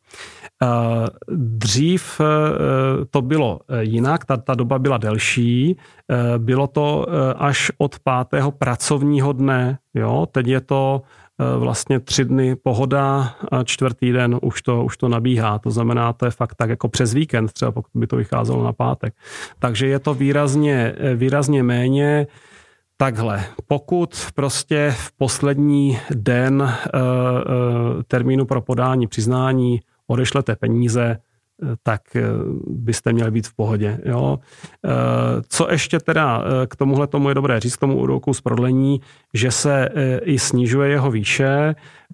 Dřív to bylo jinak, ta, ta doba byla delší, bylo to až od pátého pracovního dne, jo? Teď je to vlastně tři dny pohoda a čtvrtý den už to, už to nabíhá. To znamená, to je fakt tak jako přes víkend, třeba pokud by to vycházelo na pátek. Takže je to výrazně, výrazně méně. Takhle, pokud prostě v poslední den e, e, termínu pro podání přiznání odešlete peníze, tak byste měli být v pohodě. Jo. Co ještě teda k tomuhle tomu je dobré říct, k tomu úroku z prodlení, že se i snižuje jeho výše.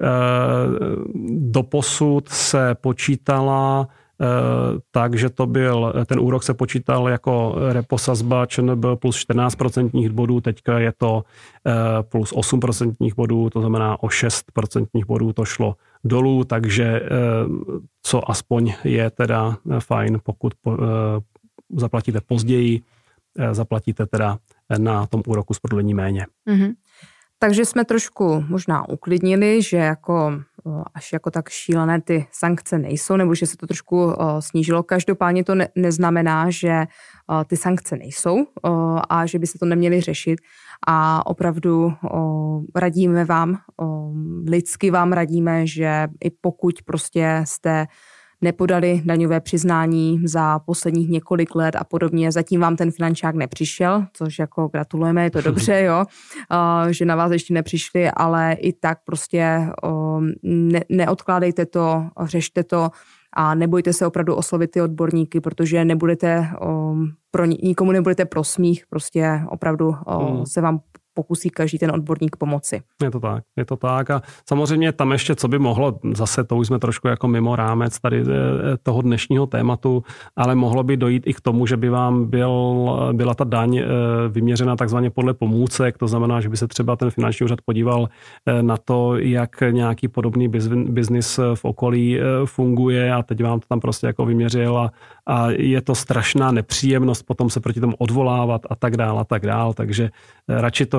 Doposud se počítala tak, že to byl, ten úrok se počítal jako reposazba ČNB plus čtrnáct procentních bodů, teďka je to plus osm procentních bodů, to znamená o šest procentních bodů to šlo dolů, takže co aspoň je teda fajn, pokud zaplatíte později, zaplatíte teda na tom úroku z prodlení méně. Mm-hmm. Takže jsme trošku možná uklidnili, že jako až jako tak šílené ty sankce nejsou, nebo že se to trošku snížilo. Každopádně to ne, neznamená, že ty sankce nejsou a že by se to neměly řešit. A opravdu radíme vám, lidsky vám radíme, že i pokud prostě jste nepodali daňové přiznání za posledních několik let a podobně. Zatím vám ten finančák nepřišel, což jako gratulujeme, je to dobře, jo, že na vás ještě nepřišli, ale i tak prostě ne, neodkládejte to, řešte to a nebojte se opravdu oslovit ty odborníky, protože nebudete, pro nikomu nebudete pro smích, prostě opravdu hmm. se vám pokusí každý ten odborník pomoci. Je to tak, je to tak a samozřejmě tam ještě, co by mohlo, zase to už jsme trošku jako mimo rámec tady toho dnešního tématu, ale mohlo by dojít i k tomu, že by vám byl, byla ta daň vyměřena takzvaně podle pomůcek, to znamená, že by se třeba ten finanční úřad podíval na to, jak nějaký podobný biznis v okolí funguje a teď vám to tam prostě jako vyměřil a, a je to strašná nepříjemnost potom se proti tomu odvolávat a tak dál a tak dál, takže radši to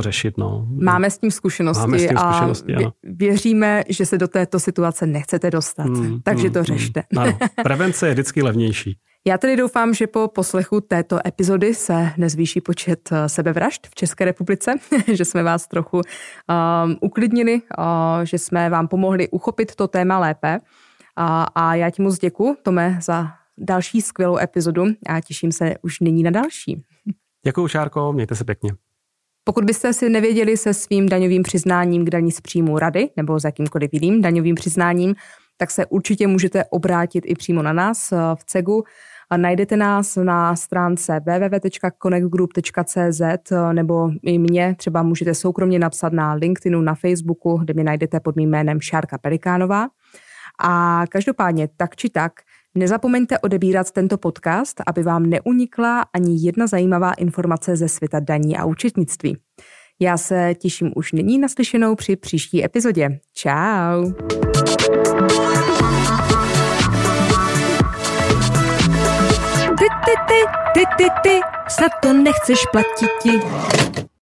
řešit. No. Máme s tím zkušenosti, Máme s tím zkušenosti a věříme, že se do této situace nechcete dostat. Hmm, takže to řešte. Hmm, ano, prevence je vždycky levnější. Já tedy doufám, že po poslechu této epizody se nezvýší počet sebevražd v České republice, že jsme vás trochu um, uklidnili, uh, že jsme vám pomohli uchopit to téma lépe. A, a já ti moc děkuju, Tome, za další skvělou epizodu a těším se už nyní na další. Děkuju, Šárko, mějte se pěkně. Pokud byste si nevěděli se svým daňovým přiznáním k dani z příjmu rady nebo s jakýmkoliv jiným daňovým přiznáním, tak se určitě můžete obrátit i přímo na nás v CEGu. Najdete nás na stránce w w w tečka connect group tečka c z nebo i mě třeba můžete soukromně napsat na LinkedInu, na Facebooku, kde mě najdete pod mým jménem Šárka Pelikánová. A každopádně tak či tak, nezapomeňte odebírat tento podcast, aby vám neunikla ani jedna zajímavá informace ze světa daní a účetnictví. Já se těším už nyní naslyšenou při příští epizodě. Čau! Ty, ty, ty, ty, ty, ty, snad to nechceš platiti.